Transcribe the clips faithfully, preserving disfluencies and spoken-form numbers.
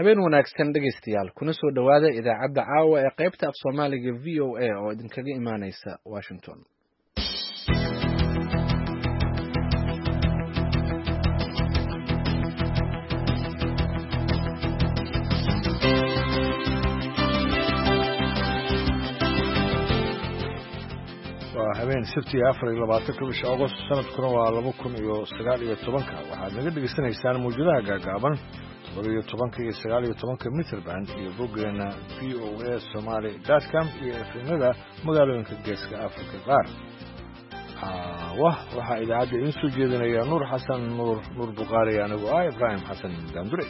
habeen wanaagsan dhegaystayaal kuna soo dhowaada idaacadda caawa ee qaybta af soomaaliga v o a oo idinkaga imaaneysa Washington. waa habeen sabti afar iyo labaatanka bisha August sanadkuna waa laba kun iyo sagaal iyo tobanka waxaad naga dhageysanaysaan mawjadaha gaagaaban todoba iyo tobanka iyo sagaal iyo tobanka mitir band iyo boggeena v o a somali dot com iyo efemada magaalooyinka geeska Afrika qaar. wah waxaa idaacadda idin soo jeedinaya Nuur Xasan Nuur Nuur Buqaari anigu ah Ibrahim Xasan Gandure.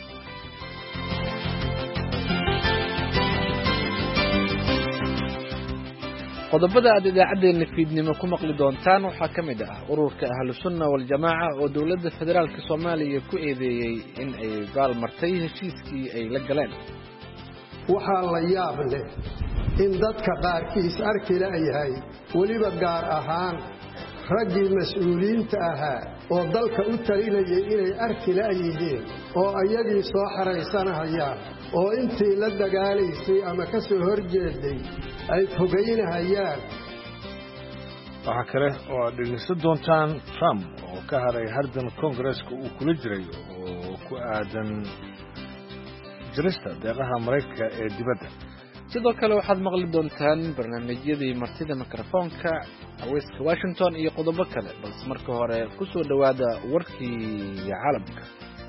qodobada aad idaacadeena fiidnimo ku maqli doontaan waxaa ka mid ah ururka ahlu sunna wal jamaa oo dawladda federaalka Soomaaliya ku eedeeyay in ay baal martay heshiiskii ay la galeen. waxaa la yaab leh in dadka qaarkiis arki la'yahay weliba gaar ahaan raggii mas'uuliyiinta ahaa oo dalka u talinayay inay arki la'yihiin oo ayagii soo xaraysanahayaan oo intii la dagaalaysay ama ka soo horjeeday ay fogeynahayaan. waxaa kale oo aad dhegeysan doontaan Trump oo ka haray hardan Kongareeska uu kula jiray oo ku aadan jirista deeqaha Mareykanka ee dibadda. sidoo kale waxaad maqli doontaan barnaamijyadii martida mikrofoonka haweyska Washington iyo qodobo kale balse marka hore ku soo dhowaada warkii caalamka.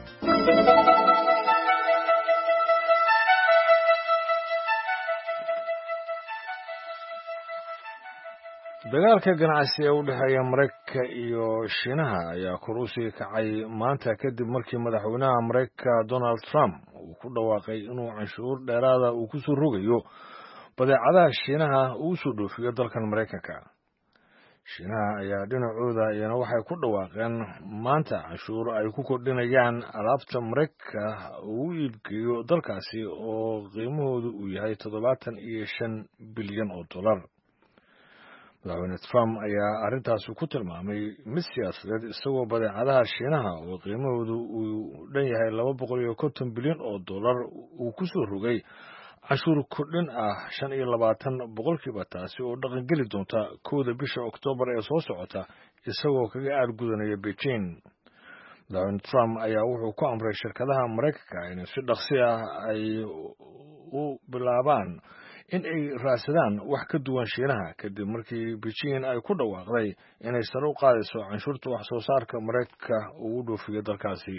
dagaalka ganacsi ee u dhexeeya Mareykanka iyo Shiinaha ayaa kor u sii kacay maanta kadib markii madaxweynaha Mareykanka Donald Trump uu ku dhawaaqay inuu canshuur dheeraada uu ku soo rogayo badeecadaha Shiinaha uu soo dhoofiyo dalkan Mareykanka. Shiinaha ayaa dhinacooda iyana waxay ku dhawaaqeen maanta canshuur ay ku kordhinayaan alaabta Mareykanka uu iibgeeyo dalkaasi oo qiimahoodu uu yahay toddobaatan iyo shan bilyan oo dollar. madaxweyne Trump ayaa arrintaas ku tilmaamay mid siyaasadeed isagoo badeecadaha Shiinaha oo qiimahoodu uu dhan yahay laba boqol iyo konton bilyan oo dollar uu ku soo rogay canshuur kordhin ah shan iyo labaatan boqolkiiba taasi oo dhaqan geli doonta kowda bisha Oktoobar ee soo socota isagoo kaga aargudanaya Beijing. madaxweyne Trump ayaa wuxuu ku amray shirkadaha Mareykanka in si dhaqsi ah ay u bilaabaan in ay raadsadaan wax ka duwan Shiinaha kadib markii Beijing ay ku dhawaaqday inay sare u qaadayso canshuurta wax soo saarka Mareykanka uu u dhoofiyo dalkaasi.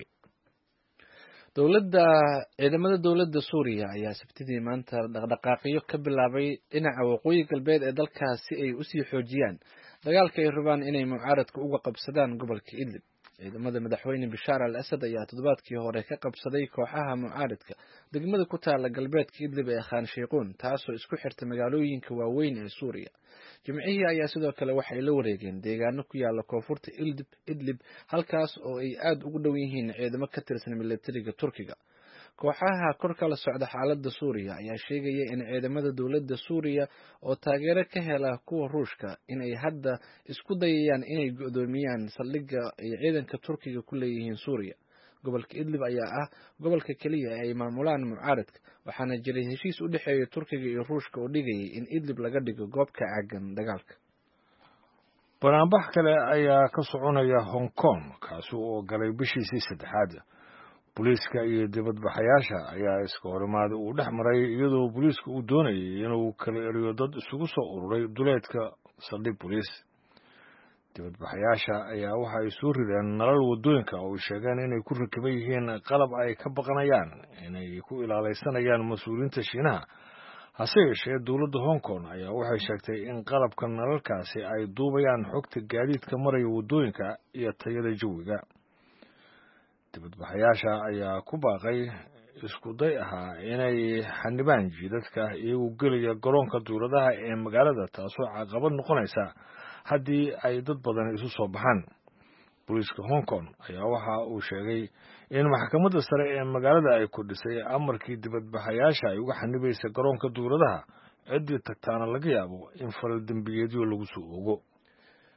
dawladda ciidamada dawladda Suuriya ayaa sabtidii maanta dhaqdhaqaaqyo ka bilaabay dhinaca waqooyi galbeed ee dalkaas si ay u sii xoojiyaan dagaalka ay rabaan inay mucaaradka uga qabsadaan gobolka Idlib. ciidamada madaxweyne Bashar al-Assad ayaa toddobaadkii hore ka qabsaday kooxaha mucaaradka degmada ku taala galbeedka Idlib ee Khan Sheikhoun taasoo isku xirta magaalooyinka waaweyn ee Suuriya. jimcihii ayaa sidoo kale waxay la wareegeen deegaano ku yaala koonfurta Idlib Idlib halkaas oo ay aad ugu dhow yihiin ciidamo ka tirsan militariga Turkiga. kooxaha kor kala socda xaaladda Suuriya ayaa sheegaya in ciidamada dawladda Suuriya oo taageero ka hela kuwa Ruushka inay hadda isku dayayaan inay go'doomiyaan saldhigga ay ciidanka Turkiga ku leeyihiin Suuriya. gobolka Idlib ayaa ah gobolka kaliya ee ay maamulaan mucaaradka waxaana jiray heshiis u dhexeeya Turkiga iyo Ruushka oo dhigayay in Idlib laga dhigo goob ka caagan dagaalka. banaanbax kale ayaa ka soconaya Hong Kong kaasi oo galay bishiisii saddexaad. booliiska iyo dibadbaxayaasha ayaa iska horimaada uu dhex maray iyadoo booliisku uu doonayay inuu kala eriyo dad isugu soo ururay duleedka saldhig booliis. dibadbaxayaasha ayaa waxa ay soo rideen nalal wadooyinka oo sheegeen inay ku rakiban yihiin qalab ay ka baqanayaan inay ku ilaalaysanayaan mas-uuliyiinta Shiinaha. hase yeeshee dowladda Hong Kong ayaa waxay sheegtay in qalabka nalalkaasi ay duubayaan xogta gaadiidka maraya wadooyinka iyo tayada jawiga. dibadbaxayaasha ayaa ku baaqay isku day ahaa inay xanibaan jidadka iyagoo gelaya garoonka dawladaha ee magaalada taasoo caqabad noqonaysa haddii ay dad badan isu soo baxaan. booliiska Hong Kong ayaa waxa uu sheegay in maxkamadda sare ee magaalada ay kordhisay amarkii dibadbaxayaasha ay uga xanibaysa garoonka dawladaha ciddii tagtaana laga yaabo in falal dembiyeedyo lagu soo ogo.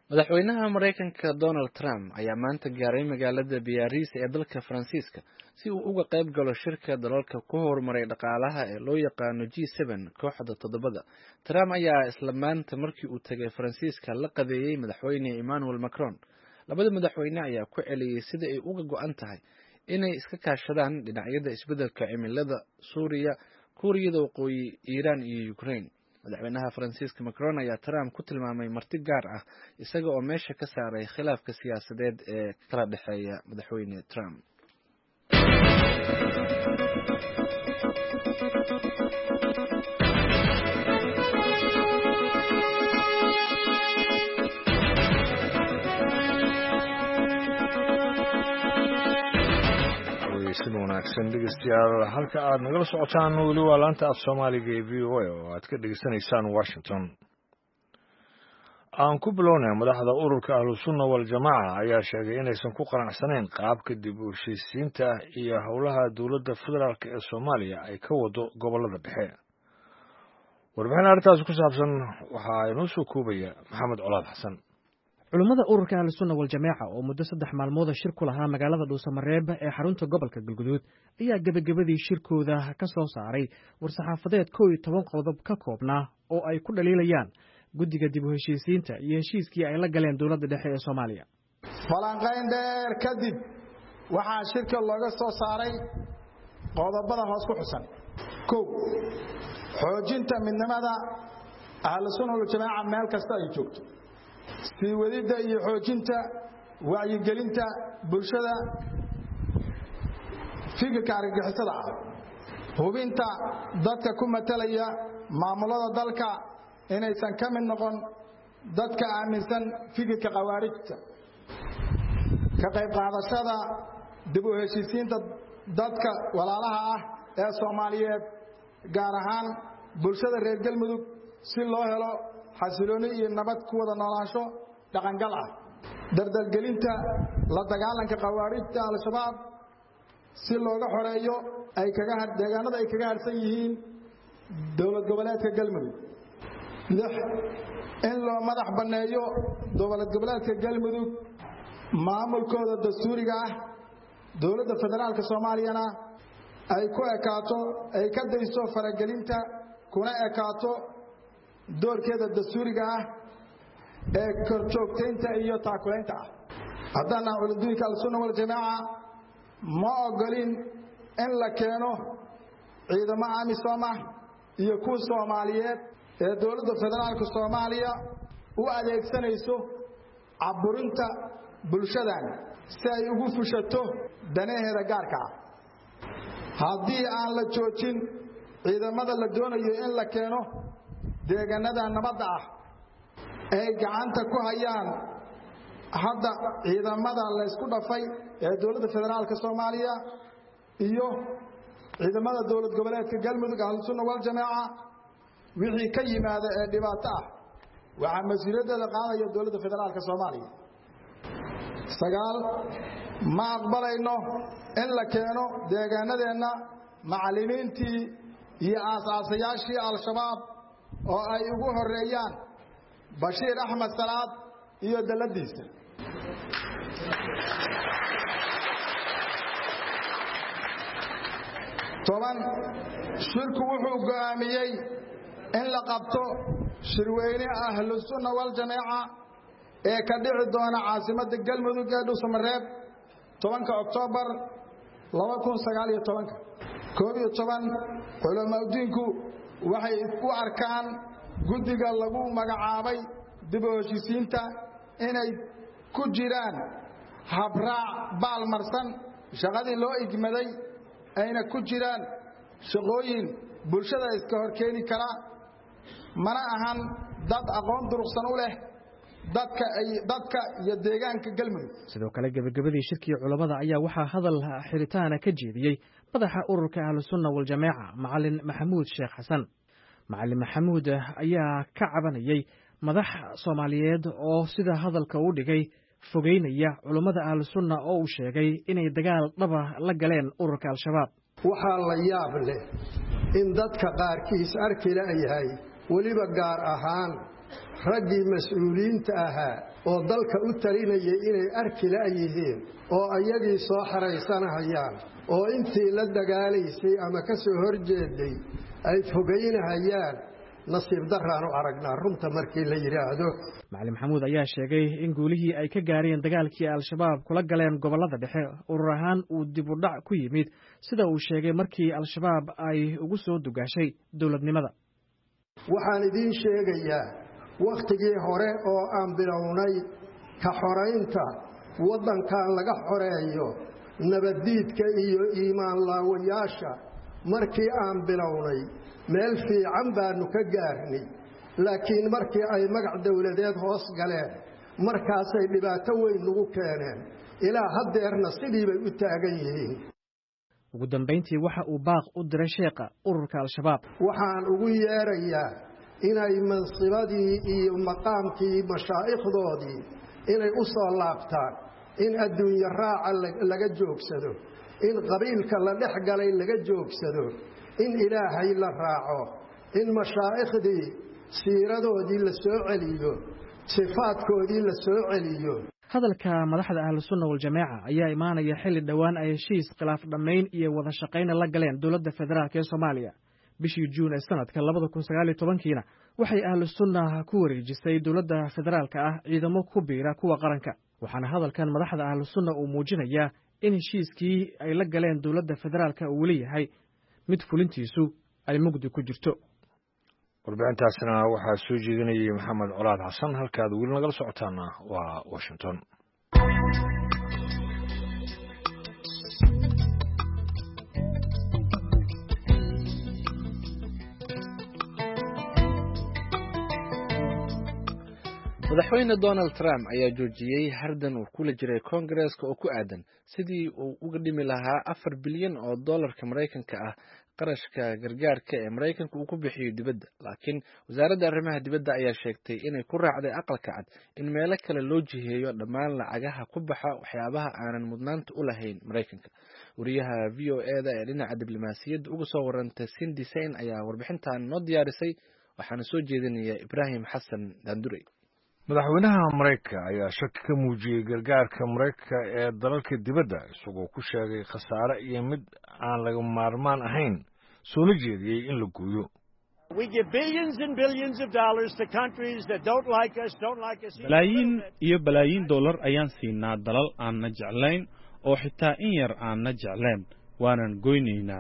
madaxweynaha Mareykanka Donald Trump ayaa maanta gaaray magaalada Biarritz ee dalka Faransiiska si uu uga qayb galo shirka dalalka ku horumaray dhaqaalaha ee loo yaqaano G seven kooxda toddobada. Trump ayaa isla maanta markii uu tagay Faransiiska la qadeeyay madaxweyne Emmanuel Macron. Labada madaxweyne ayaa ku celiyay sida ay uga go'an tahay inay iska kaashadaan dhinacyada isbeddelka cimilada, Suuriya, Kuuriyada Waqooyi, Iiraan iyo Ukraine. madaxweynaha Faransiiska Macron ayaa Trump ku tilmaamay marti gaar ah isaga oo meesha ka saaray khilaafka siyaasadeed ee kala dhexeeya madaxweyne Trump. wanaagsan dhegeystayaal halka aad nagala socotaan weli waa laanta af Soomaaliga ee V O A oo aad ka dhageysanaysaan Washington. aan ku bilownay madaxda ururka Ahlusunna wal Jamaa ayaa sheegay inaysan ku qanacsanayn qaabka dib u heshiisiinta iyo howlaha dawladda federaalka ee Soomaaliya ay ka wado gobolada dhexe. warbixin arrintaas ku saabsan waxa inoo soo koobaya Maxamed Colaad Xasan. culimada ururka Ahlusunna wal Jamaa oo muddo saddex maalmood shir ku lahaa magaalada Dhuusamareeb ee xarunta gobolka Galguduud ayaa gabagabadii shirkooda ka soo saaray war-saxaafadeed kow iyo toban qodob ka koobnaa oo ay ku dhaliilayaan guddiga dib u heshiisiinta iyo heshiiskii ay la galeen dowladda dhexe ee Soomaaliya. falanqayn dheer kadib waxaa shirka looga soo saaray qodobada hoos ku xusan. kow xoojinta midnimada Ahlusunna wal Jamaa meel kasta ay joogto. sii wadida iyo xoojinta wacyigelinta bulshada fikirka argagixisada ah. hubinta dadka ku matalaya maamulada dalka inaysan ka mid noqon dadka aaminsan fikirka khawaarijta. ka qayb qaadashada dib u heshiisiinta dadka walaalaha ah ee Soomaaliyeed gaar ahaan bulshada reer Galmudug si loo helo xasilooni iyo nabad ku wada noolaansho dhaqangal ah. dardalgelinta la dagaalanka khawaarijta al-shabaab si looga xoreeyo ay kaga deegaanada ay kaga harsan yihiin dowlad goboleedka Galmudug. lix in loo madax baneeyo dowlad goboleedka Galmudug maamulkooda dastuuriga ah. dowladda federaalka Soomaaliyana ay ku ekaato ay ka dayso faragelinta kuna ekaato doorkeeda dastuuriga ah ee korjoogteynta iyo taakulaynta ah. haddana culimada Ahlusunna wal Jamaa ma ogolin in la keeno ciidamo amisom ah iyo kuwa Soomaaliyeed ee dowladda federaalka Soomaaliya u adeegsanayso caburinta bulshadan si ay ugu fushato danaheeda gaarka ah. haddii aan la joojin ciidamada la doonayo in la keeno deegaanada nabadda ah ay gacanta ku hayaan hadda ciidamada la isku dhafay ee dowladda federaalka Soomaaliya iyo ciidamada dowlad goboleedka Galmudug Ahlusunna wal Jamaa wixii ka yimaada ee dhibaato ah waxa mas'uuliyadda qaadaya dowladda federaalka Soomaaliya. sagaal ma aqbalayno in la keeno deegaanadeena macallimiintii iyo aasaasiyaashii al-shabaab oo ay ugu horeeyaan Bashiir Axmed Salaad iyo daladiisa. toban shirku wuxuu go'aamiyey in la qabto shirweyne Ahlusunna wal Jamaa ee ka dhici doona caasimadda Galmudug ee Dhuusamareeb tobanka Oktoobar laba kun sagaal iyo toban. koob iyo toban culimadu waxay u arkaan guddiga lagu magacaabay dib u heshiisiinta inay ku jiraan habraac baalmarsan shaqadii loo igmaday ayna ku jiraan shaqooyin bulshada iska horkeeni kara mana ahan dad aqoon durugsan u leh dadka ay dadka iyo deegaanka Galmudug. sidoo kale gabagabadii shirkii culimada ayaa waxaa hadal xiritaana ka jeediyay madaxa ururka Ahlusunna wal Jamaa Macallin Maxamuud Sheekh Xasan. Macallin Maxamuud ayaa ka cabanayay madax Soomaaliyeed oo sida hadalka u dhigay fogeynaya culimada Ahlusunna oo uu sheegay inay dagaal dhaba la galeen ururka al-shabaab. waxaa la yaab leh in dadka qaarkiis arki la yahay waliba gaar ahaan raggii mas'uuliyiinta ahaa oo dalka u talinayay inay arki la'yihiin oo ayagii soo xaraysanahayaan oo intii la dagaalaysay ama ka soo horjeeday ay fogaynahayaan nasiib daraan u aragnaa runta markii la yidhaahdo. macalin maxamuud ayaa sheegay in guulihii ay ka gaareen dagaalkii al-shabaab kula galeen gobollada dhexe urur ahaan uu dib u dhac ku yimid sida uu sheegay markii al-shabaab ay ugu soo dugaashay dowladnimada. waxaan idiin sheegayaa wakhtigii hore oo aan bilownay ka xoraynta waddankan laga xoreeyo nabaddiidka iyo iimaan laawayaasha markii aan bilownay meel fiican baanu ka gaarnay, laakiin markii ay magac dawladeed hoos galeen markaasay dhibaato weyn nagu keeneen ilaa haddeerna sidii bay u taagan yihiin. ugu dambayntii waxa uu baaq u diray sheekha ururka al-shabaab. waxaan ugu yeerayaa inay mansibadii iyo maqaamkii mashaa'ikhdoodii inay u soo laabtaan, in adduunye raaca laga joogsado, in qabiilka la dhex galay laga joogsado, in ilaahay la raaco, in mashaa'ikhdii siiradoodii la soo celiyo, sifaadkoodii la soo celiyo. hadalka madaxda ahlusunna waljamaaca ayaa imaanaya xilli dhowaan ay heshiis khilaaf dhammayn iyo wada shaqayna la galeen dowladda federaalk ee soomaaliya. bishii juun ee sanadka labada kun sagaal iyo tobankiina waxay ahlusunna ku wareejisay dowladda federaalka ah ciidamo ku biira kuwa qaranka. waxaana hadalkan madaxda ahlusunna uu muujinayaa in heshiiskii ay la galeen dowladda federaalka uu weli yahay mid fulintiisu ay mugdi ku jirto. warbixintaasna waxaa soo jeedinayay maxamed colaad xasan. halkaad weli nagala socotaana waa washington. madaxweyne donald trump ayaa joojiyey hardan uu kula jiray koongareeska oo ku aadan sidii uu uga dhimi lahaa afar bilyan oo dollarka maraykanka ah qarashka gargaarka ee maraykanka uu ku bixiyo dibadda. laakiin wasaaradda arrimaha dibadda ayaa sheegtay inay ku raacday aqalka cad in meelo kale loo jiheeyo dhammaan lacagaha ku baxa waxyaabaha aanan mudnaanta u lahayn maraykanka. wariyaha v o eda ee dhinaca diblomaasiyadda uga soo warantay Cindy Sain ayaa warbixintan noo diyaarisay, waxaana soo jeedinaya Ibraahim Xasan Daandurey. madaxweynaha maraykanka ayaa shaki ka muujiyey gargaarka maraykanka ee dalalka dibadda, isagoo ku sheegay khasaare iyo mid aan laga maarmaan ahayn, soona jeediyey in la gooyo. balaayiin iyo balaayiin dollar ayaan siinaa dalal aanna jeclayn oo xitaa in yar aanna jeclayn, waanan goynaynaa.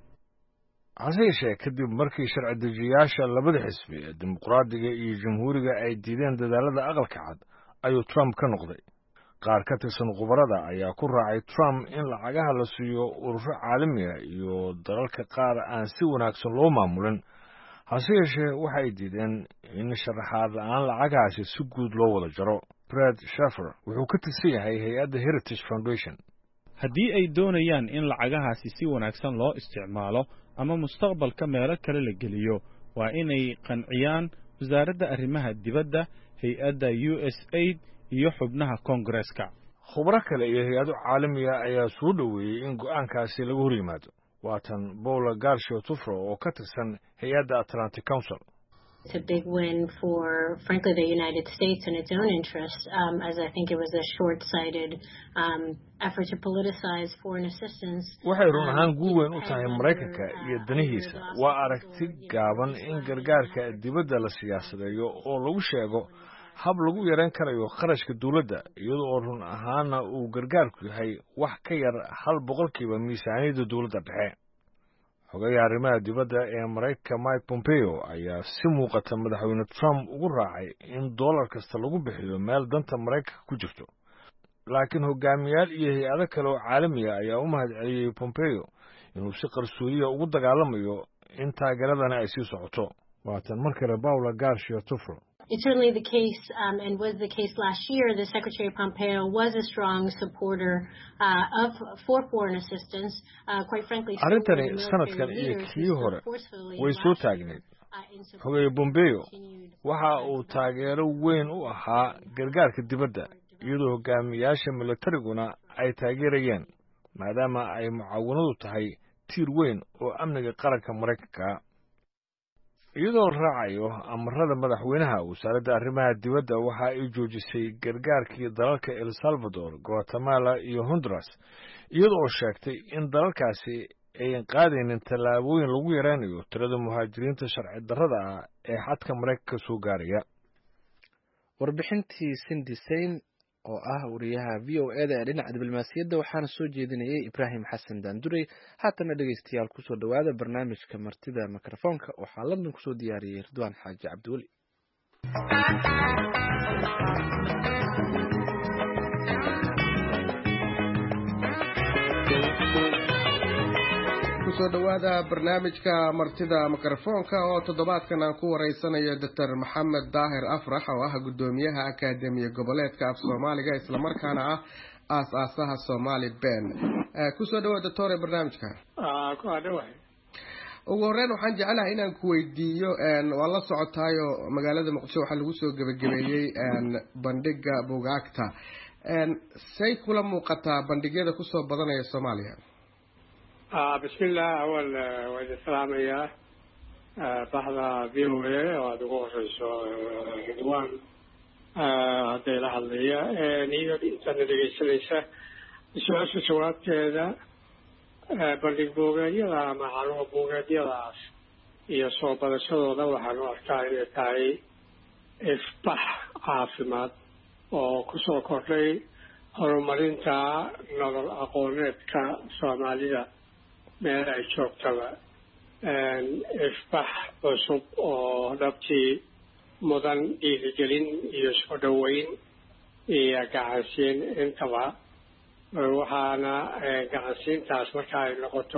hase yeeshee kadib markii sharci dejiyayaasha labada xisbi ee dimuqraadiga iyo jamhuuriga ay diideen dadaalada aqalka cad ayuu Trump ka noqday. qaar ka tirsan khubarada ayaa ku raacay Trump in lacagaha la siiyo ururo caalami ah iyo dalalka qaar aan si wanaagsan loo maamulin. hase yeeshee waxay diideen in sharaxaad la'aan lacagahaasi si guud loo wada jaro. Brad Schaeffer wuxuu ka tirsan yahay hay-adda Heritage Foundation. haddii ay doonayaan in lacagahaasi si wanaagsan loo isticmaalo ama mustaqbalka meelo kale la geliyo, waa inay qanciyaan wasaaradda arrimaha dibadda, hay-adda U S aid iyo xubnaha koongareeska. khubaro kale iyo hay-ado caalamiga ayaa soo dhoweeyey in go'aankaasi laga hor yimaado. waatan Paula Garcia Tufro oo ka tirsan hay-adda Atlantic Council. It's a big win for, frankly, the United States and its own interests, um, as I think it was a short-sighted um, effort to politicize foreign assistance. waxay run ahaan guul weyn u tahay maraykanka iyo danihiisa. waa aragti gaaban in gargaarka dibadda la siyaasadeeyo oo lagu sheego hab lagu yareyn karayo kharashka dawladda, iyadoo oo run ahaana uu gargaarku yahay wax ka yar hal boqolkiiba miisaaniyadda dawladda dhexe. xogayaha arrimaha dibadda ee maraykanka Mike Pompeo ayaa si muuqata madaxweyne Trump ugu raacay in dollar kasta lagu bixiyo meel danta maraykanka ku jirto. laakiin hogaamiyaal iyo hay-ado kale oo caalami ah ayaa u mahadceliyey Pompeo inuu si qarsoodiya ugu dagaalamayo in taageeradana ay sii socoto. waatan mar kale Paula Garcia Tufro. It's certainly the case, um, and was the case last year, that Secretary Pompeo was a strong supporter uh, of for foreign assistance. Uh, quite frankly, arrintani sanadkan iyo kii hore way soo taagneed. xogeeye Pompeo waxa uu taageero weyn u ahaa gargaarka dibadda, iyadoo hogaamiyaasha militariguna ay taageerayeen, maadaama ay mucaawanadu tahay tiir weyn oo amniga qaranka maraykanka. iyadoo raacayo amarada madaxweynaha wasaaradda arrimaha dibadda waxa ay joojisay gargaarkii dalalka el salvador guatemala iyo honduras iyada oo sheegtay in dalalkaasi ayan qaadaynin tallaabooyin lagu yaraynayo tirada muhaajiriinta sharci darrada ah ee xadka maraykanka soo gaaraya. warbixintii Cindy Sain oo ah wariyaha V O A da ee dhinaca diblomaasiyadda waxaana soo jeedinayay Ibrahim Xasan Daanduray. haatana dhegeystayaal kusoo dhawaada barnaamijka martida mikrofoonka waxaa London kusoo diyaariyey Ridwaan Xaaji Cabdiweli. kusoo dhawaada barnaamijka martida mikrofoonka oo toddobaadkan aan ku wareysanayo Doctor Maxamed Daahir Afrax oo ah gudoomiyaha Akaademiga Goboleedka af Soomaaliga isla markaana ah aas-aasaha Somali Ben. kusoo dhawaada doctor barnaamijka. ah ku dhawahay. ugu horreyn waxaan jeclahay inaan ku weydiiyo waa la socotaayo magaalada Muqdisho waxa lagu soo gabagabeeyay bandhiga buugaagta. say kula muuqataa bandhigyada ku soo badanaya Soomaaliya? آه بسم الله أول وإذا السلام يا بعض فيوه وأدوار رضوان هذه الحلية نيجي الإنسان اللي يسلسه سؤال سؤال كذا بردك بوجي لا معلومة بوجي لا يصوب على سؤال ده وحنا أركاي تاي إفتح عاصمات وكسر كوري هرمالين تا نظر أقولت كسوماليا meel ay joogtaba ifbax cusub oo dhabtii mudan dhiirigelin iyo soo dhoweyn iyo gacansiin intaba waxaana gacansiintaas marka ay noqoto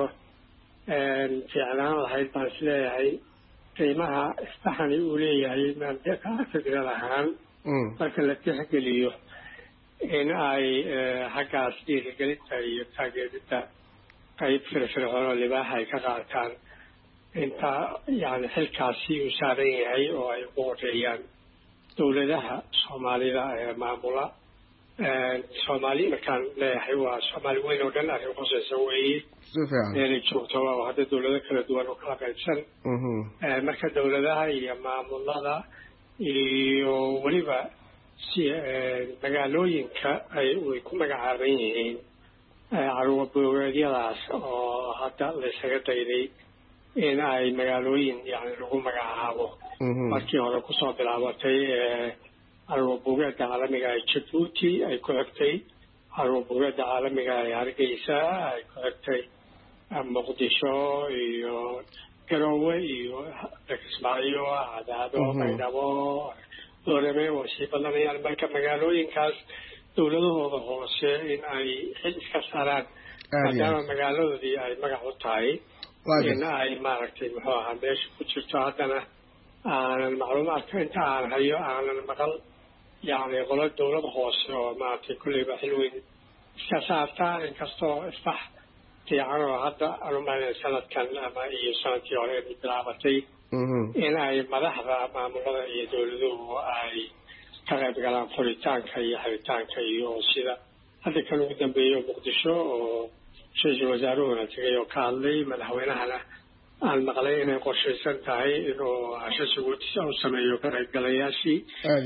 fiicnaan lahayd baan isleeyahay qiimaha ifbaxani uu leeyahay maandeeka fikrad ahaan marka la tixgeliyo in ay xaggaas dhiirigelinta iyo taageeridda qayb firfircoon oo libaaxa ay ka qaataan inta yani xilkaasi uu saaran yahay oo ay ugu horeeyaan dowladaha soomaalida ee maamula soomaali markaan leeyahay waa soomaali weyn oo dhan arrin khusaysa weeye meelay joogto waa hadda dowlado kala duwan oo kala qaybsan marka dowladaha iyo maamulada iyo weliba si magaalooyinka ay ku magacaaban yihiin caruur boogeedyadaas oo hadda la isaga dayday in ay magaalooyin yani lagu magacaabo markii hore kusoo bilaabatay caruur boogeedda caalamiga ee Djibouti ay ku xigtay caruur boogeedda caalamiga ee Hargeysa ay ku xigtay Muqdisho iyo Garowe iyo Kismaayo Cadaado Baydhabo doorame oo si badanayaan marka magaalooyinkaas dowladahooda hoose in ay xil iska saaraan maadaama magaaladoodii ay magac u tahay in ay maaragtay muxuu ahaa meesha ku jirto haddana aanan macluumaadka inta aan hayo aanan maqal yacni qolo dowlad hoose oo maaragtay kulleyba xil weyn iska saartaa inkastoo isbax fiican oo hadda anumaana sanadkan ama iyo sanadkii hore ay bilaabatay in ay madaxda maamulada iyo dowladuhu ay ka qayb galaan furitaanka iyo xiritaanka iyo sida hadda kan ugu dambeeyo Muqdisho oo ra-iisul wasaaruhuna tegay oo ka hadlay madaxweynahana aan maqlay inay qorshaysan tahay inuu casho suguudisa u sameeyo ka qaybgalayaashii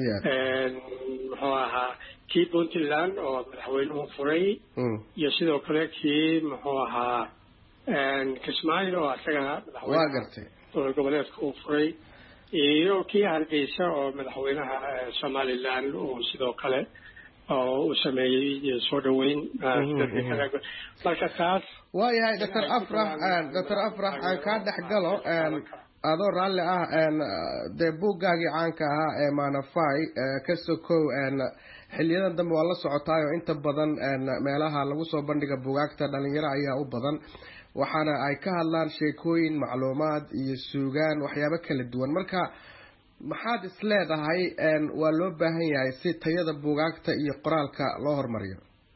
muxuu ahaa kii Puntland oo madaxweynuhu furay iyo sidoo kale kii muxuu ahaa Kismaayo oo asagana madaxweynaha goboleedka uu furay iyo kii Hargeysa oo madaxweynaha Somaliland uu sidoo kale oo uu sameeyay soo dhaweyn marka taas waayahay Doctor Afrax Doctor Afrax aan ka dhaxgalo adoo raalli ah dee buuggaagii caanka ahaa ee Manafai ka sokow xiliyadan dambe waa la socotaayo inta badan meelaha lagu soo bandhiga buugaagta dhalinyaro ayaa u badan waxaana ay ka hadlaan sheekooyin macluumaad iyo suugaan waxyaabo kala duwan marka maxaad isleedahay waa loo baahan yahay si tayada buugaagta iyo qoraalka loo horumariyo?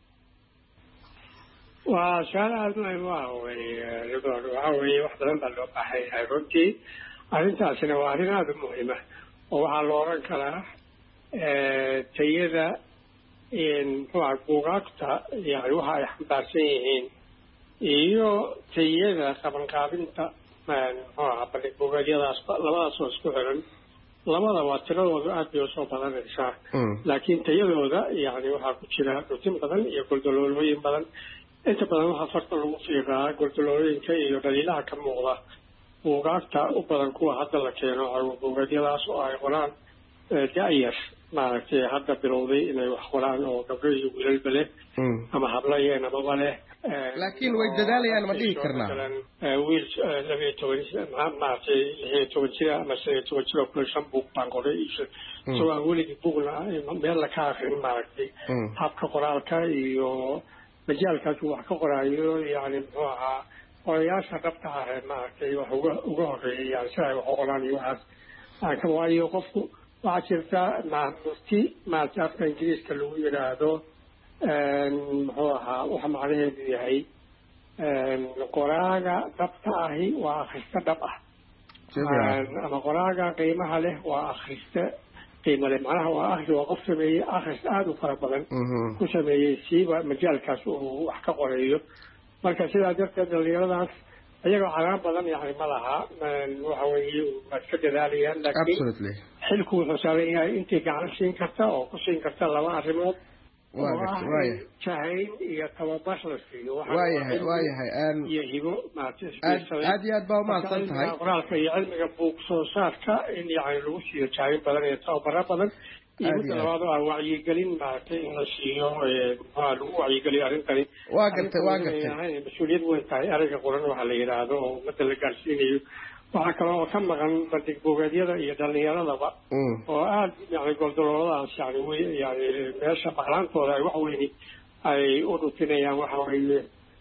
waa su'aal aad muhiim ah waxaa weeye wax badan baa loo baahan yahay runtii arrintaasina waa arrin aada u muhiima oo waxaa la oran karaa tayada muxuu aha buugaagta yani waxa ay xambaarsan yihiin iyo tayada qabanqaabinta muxuu ahaa bandhig buugadyadaas labadaas oo isku xiran labadaba tiradooda aad bay usoo badanaysaa laakiin tayadooda yani waxaa ku jira dhutin badan iyo goldaloolooyin badan inta badan waxaa farta lagu fiiqaa goldaloolooyinka iyo dhaliilaha ka muuqda buugaagta u badan kuwa hadda la keeno buugadyadaas oo ay qoraan da-yar maaragtay hadda bilowday inay wax qoraan oo gabdho iyo wiilalba leh ama hablayeen amaba leh laakiin way dadaalayaan ma dhihi karnaa wiil laba iyo toban maaragtay lix iyo toban jira ama shan iyo toban jira kule shan buug baan qoray isagoo aan weligii buugna meel la ka akrin maaragtay habka qoraalka iyo majaalkaasuu wax ka qoraayo yani muxuu ahaa qorayaasha dhabta ah maaragtay wax uga uga horeeyay yani sida ay wax u qoraan iyo waxaas aan ka waayo qofku waxaa jirta mufti maaragtay afka ingiriiska lagu yidhaahdo muxuu ahaa waxa macnaheedu yahay qoraaga dhabta ahi waa akrista dhab ah ama qoraaga qiimaha leh waa akrista qiimo leh macnaha waa akri waa qof sameeyey akris aada u fara badan ku sameeyey siiba majaalkaas uu wax ka qoreeyo marka sidaa darteed dhalinyaradaas iyagoo calaan badan yani ma laha waxa weeye waa iska dadaalayaan laakiin xilku wuxuu saaran yahay intii gacan siin karta oo ku siin karta laba arrimood jahayn iyo tababar la siiyo waayahay waayahay iyo hibo aad iyo aad baa umahadsan tahay qoraalka iyo cilmiga buug soo saarka in yani lagu siiyo jahayn badan iyo tababaro badan iyo midda labaad oo ah wacyigelin maaragtay in la siiyo maxaa lagu wacyigeliyo arrintani waa gartay waa gartay mas-uuliyad weyn tahay erayga qoran waxa la yidhaahdo oo ummadda la gaarsiinayo waxaa kale oo ka maqan bandhig buugeedyada iyo dhalinyaradaba oo aada yani goldalooladaas yani w yani meesha maqlaantooda ay wax weyni ay u dhutinayaan waxa weeye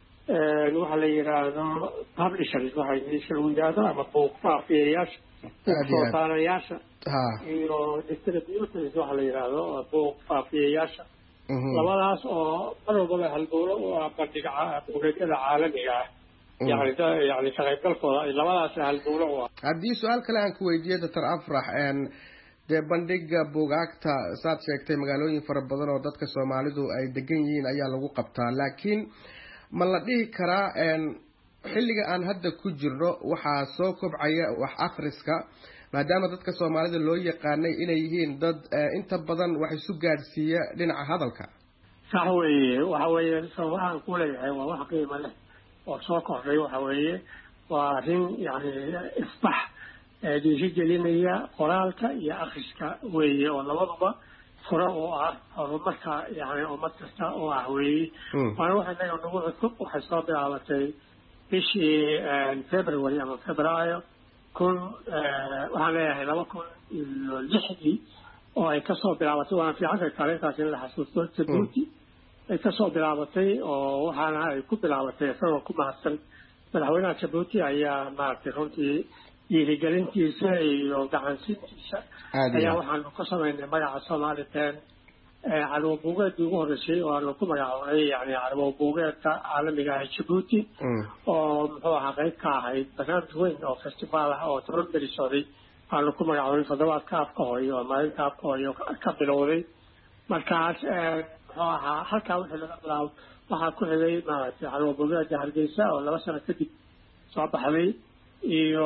waxa la yidhaahdo publishers waxa ingiriiska lagu yidhaahdo ama buug faafiyayaasha soosaarayaasha iyo distributors waxa la yidhaahdo buug faafiyayaasha labadaas oo mar walbaba halbowlo u ah bandhig buugeedyada caalamiga ah يعني ده يعني كقيبل كذا لما سهل دولة هدي سؤال كلا أنك ويدي دكتور أفرح أن ده بندق بوجاكتا سات شيكتي مقالوين فربضان ودتك سوماليدو أي دقيقين أي لغو قبطان لكن ما لديه كرا أن حلقة أن هدا كجرو وحا سوكب عيا وح أخرسكا ما دام دتك سوماليدو لو يقاني إليهين ضد انت بدن وحي سوغار سيا لنع هذا الكا صحوي وحوي سواء كولي وح قيمة له وصار كهري وحوي وهين يعني إصبح ديجيتالية قرالك يا أخشك وي ولا وضبا فراء ربك يعني أمتستا وحوي وأنا واحد من النقود الكب وحسابي على شيء إيش فبراير أو فبراير كن وأنا هنا بكون الجحدي ويكسر بالعوض وأنا في عشر تاريخ عشان الحسوس تبوتي kasoo bilaabatay oo waxaana ay ku bilaabatay isagoo ku mahadsan madaxweynaha Djibouti ayaa maaragtay runtii dhiirigelintiisa iyo gacansiintiisa ayaa waxaanu ka samaynay magaca Somaliland carwo buugeedii ugu horreysay oo aanu ku magacaabay yani carwo buugeedka caalamiga ah Djibouti oo muxuu ahaa qayb ka ahayd barnaamij weyn oo festival ah oo toban beri socday aanu ku magacaabay toddobaadka afka hooyo oo maalinta afka hooyo ka bilowday markaas ها halka wixii laga bilaabo waxa ku xigay maaragtay carwo buugeedka Hargeysa oo laba sano kadib soo baxday iyo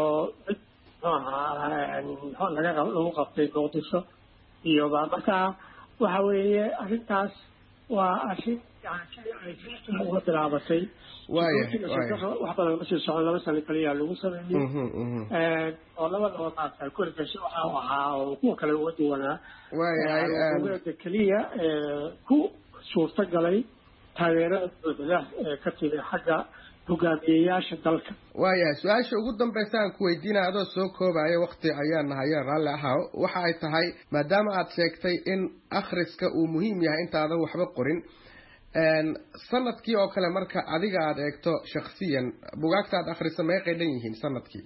waxa laga lagu qabtay Muqdisho iyo marka waxa weeye arrintaas waa arrin yani ay fiican uga bilaabatay wax badan ma sii socon laba sano kaliya lagu sameeyay oo laba laba maaragtay ku rikashay waxa ahaa oo kuwa kale uga duwanaa buugeedka kaliya ku suurta galay taageerada buuxda ee ka timid xagga hogaamiyayaasha dalka waaya su-aasha ugu dambaysa aan ku weydiinaa adoo soo koobayo waqti ayaan nahaye raalli ahaa waxa ay tahay maadaama aad sheegtay in akhriska uu muhiim yahay intaadan waxba qorin sanadkii oo kale marka adiga aad eegto shakhsiyan bugaagta aad akhrisa meeqay dhan yihiin sanadkii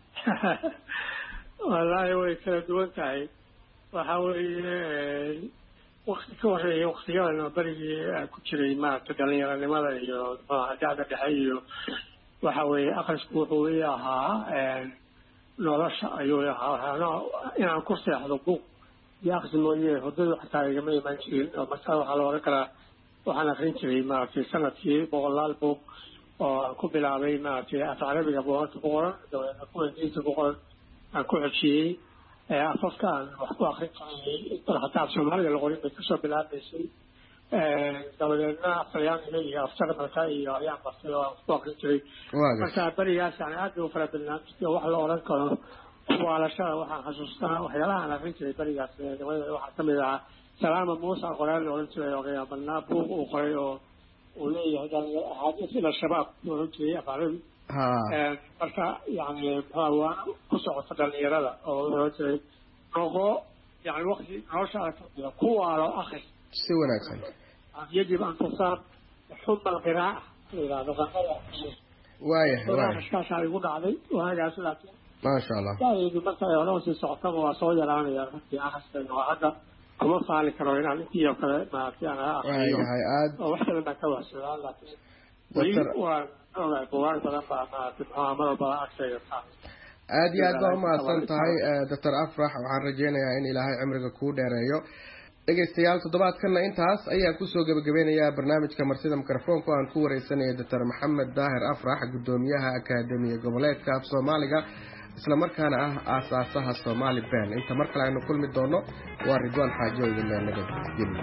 wallaahi way kala duwan tahay waxa weeye waqti ka horeeya waqtiyadan barigii ku jiray maaragtay dhalinyaranimada iyo dacda dhexe iyo waxa weeye akhrisku wuxuu ii ahaa nolosha ayuu ahaa inaan ku seexdo buug iyo akhris mooye hurdadu xataa igama imaan jirin oo markaa waxaa la oran karaa waxaan akrin jiray maaragtay sanadkii boqolaal buug oo aan ku bilaabay maaragtay af carabiga buugaagta ku qoran dabeedna kuwa ingiriiska ku qoran aan ku xojiyey afafka aan wax ku akrin karayay intan xataa af soomaaliga la qorin bay kasoo bilaabaysay dabadeedna aftalyaaniga iyo afjarmalka iyo ayaan bartay oo aan ku akrin jiray marka berigaas yani aad bay u fara badnaan jirtay oo wax la odhan karo waalashada waxaan xasuustaa waxyaalaha aan akrin jiray berigaas waxaa kamid ahaa salaama muuse qoraal la odhan jiray oo qiyaabadnaa buug uu qoray oo uu leeyahay axaadiis ila shabaab la odhan jiray af carabi marka yani muxua waa ku socota dhalinyarada oo la odhan jiray noqo yani wakti noloshaada kamida ku waalo akris si wanaagsan يجب أن تصاب حب القراءة إلى ضغطها وايه إشكال شعري يقول علي وهذا أسئلة ما شاء الله يعني مثلا يقولون في صعطة وصوية الآن يا في أحس إنه هذا كم صار كروين عن كي وكذا ما في أنا وايه هاي عاد وحتى لما كواس لكن ولي وأنا بوار بدل ما تبقى مرة بقى أكثر aad iyo aad baa umahadsan tahay doctor afrax waxaan rajeynayaa in ilaahay cimriga kuu dheereeyo dhegeystayaal toddobaadkana intaas ayaan kusoo gabagabeynayaa barnaamijka marsida mikrofoonka aan ku wareysanaya doctor maxamed daahir afrax gudoomiyaha akaademiya goboleedka af soomaaliga isla markaana ah aasaasaha Somali Band inta mar kale aynu kulmi doono waa Ridwaan Xaajo idin nabadgelyo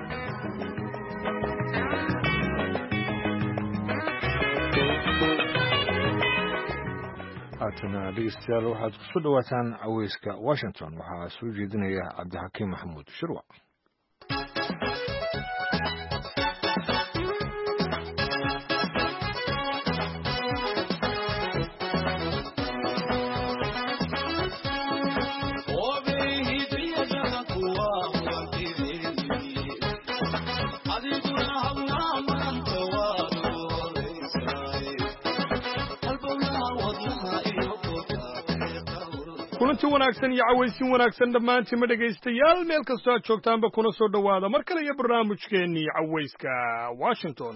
haatana dhegeystayaal waxaad ku soo dhawaataan caweyska Washington waxaa soo jeedinaya Cabdixakiim Maxamuud Shirwa kulanti wanaagsan iyo cawaysin wanaagsan dhammaantiin ma dhegaystayaal meel kastoo aad joogtaanba kuna soo dhowaada mar kale iyo barnaamijkeennii cawayska Washington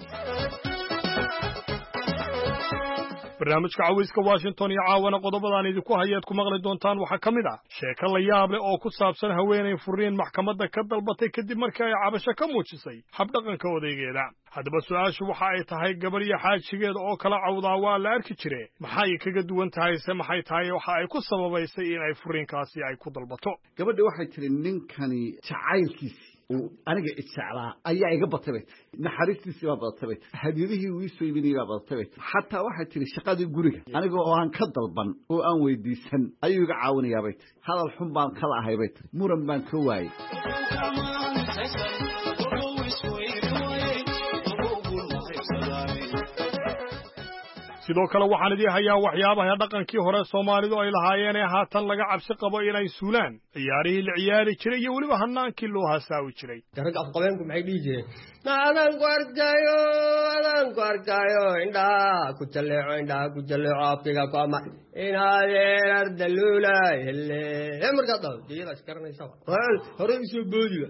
barnaamijka cawayska Washington iyo caawana qodobadaan idinku hayaad ku maqli doontaan waxaa ka mid ah sheeko la yaab leh oo ku saabsan haweeney furiin maxkamadda ka dalbatay kadib markii ay cabasho ka muujisay habdhaqanka odaygeeda haddaba su-aashu waxa ay tahay gabar iyo xaajigeeda oo kala cawdaa waa la arki jire maxay kaga duwan tahay se maxay tahay waxa ay ku sababaysay in ay furiinkaasi ay ku dalbato gabadhi waxay tiri ninkani jacaylkiisi aniga isjeclaa ayaa iga batay naxariistiisii baa badatay hadiyadihii uu soo iibinayay baa badatay xataa waxay tiri shaqadii guriga aniga oo aan ka dalban oo aan weydiisan ayuu iga caawinayaa bay tiri hadal xun baan kala ahay bay tiri muran baan ka waayay sidoo kale waxaan idin hayaa waxyaabaha dhaqankii hore Soomaalidu ay lahaayeen ee haatan laga cabsi qabo inay suulaan ciyaarihii la ciyaari jiray iyo waliba hanaankii loo hasaawi jiray rag afqabeenku maxay dhigi jireen naadan ku arkayo naadan ku arkayo indhaa ku jaleeco indhaa ku jaleeco afkiga ku ama inaadeer daluula hele markaa dhaw diyada iskaranaysa hore isoo boodiga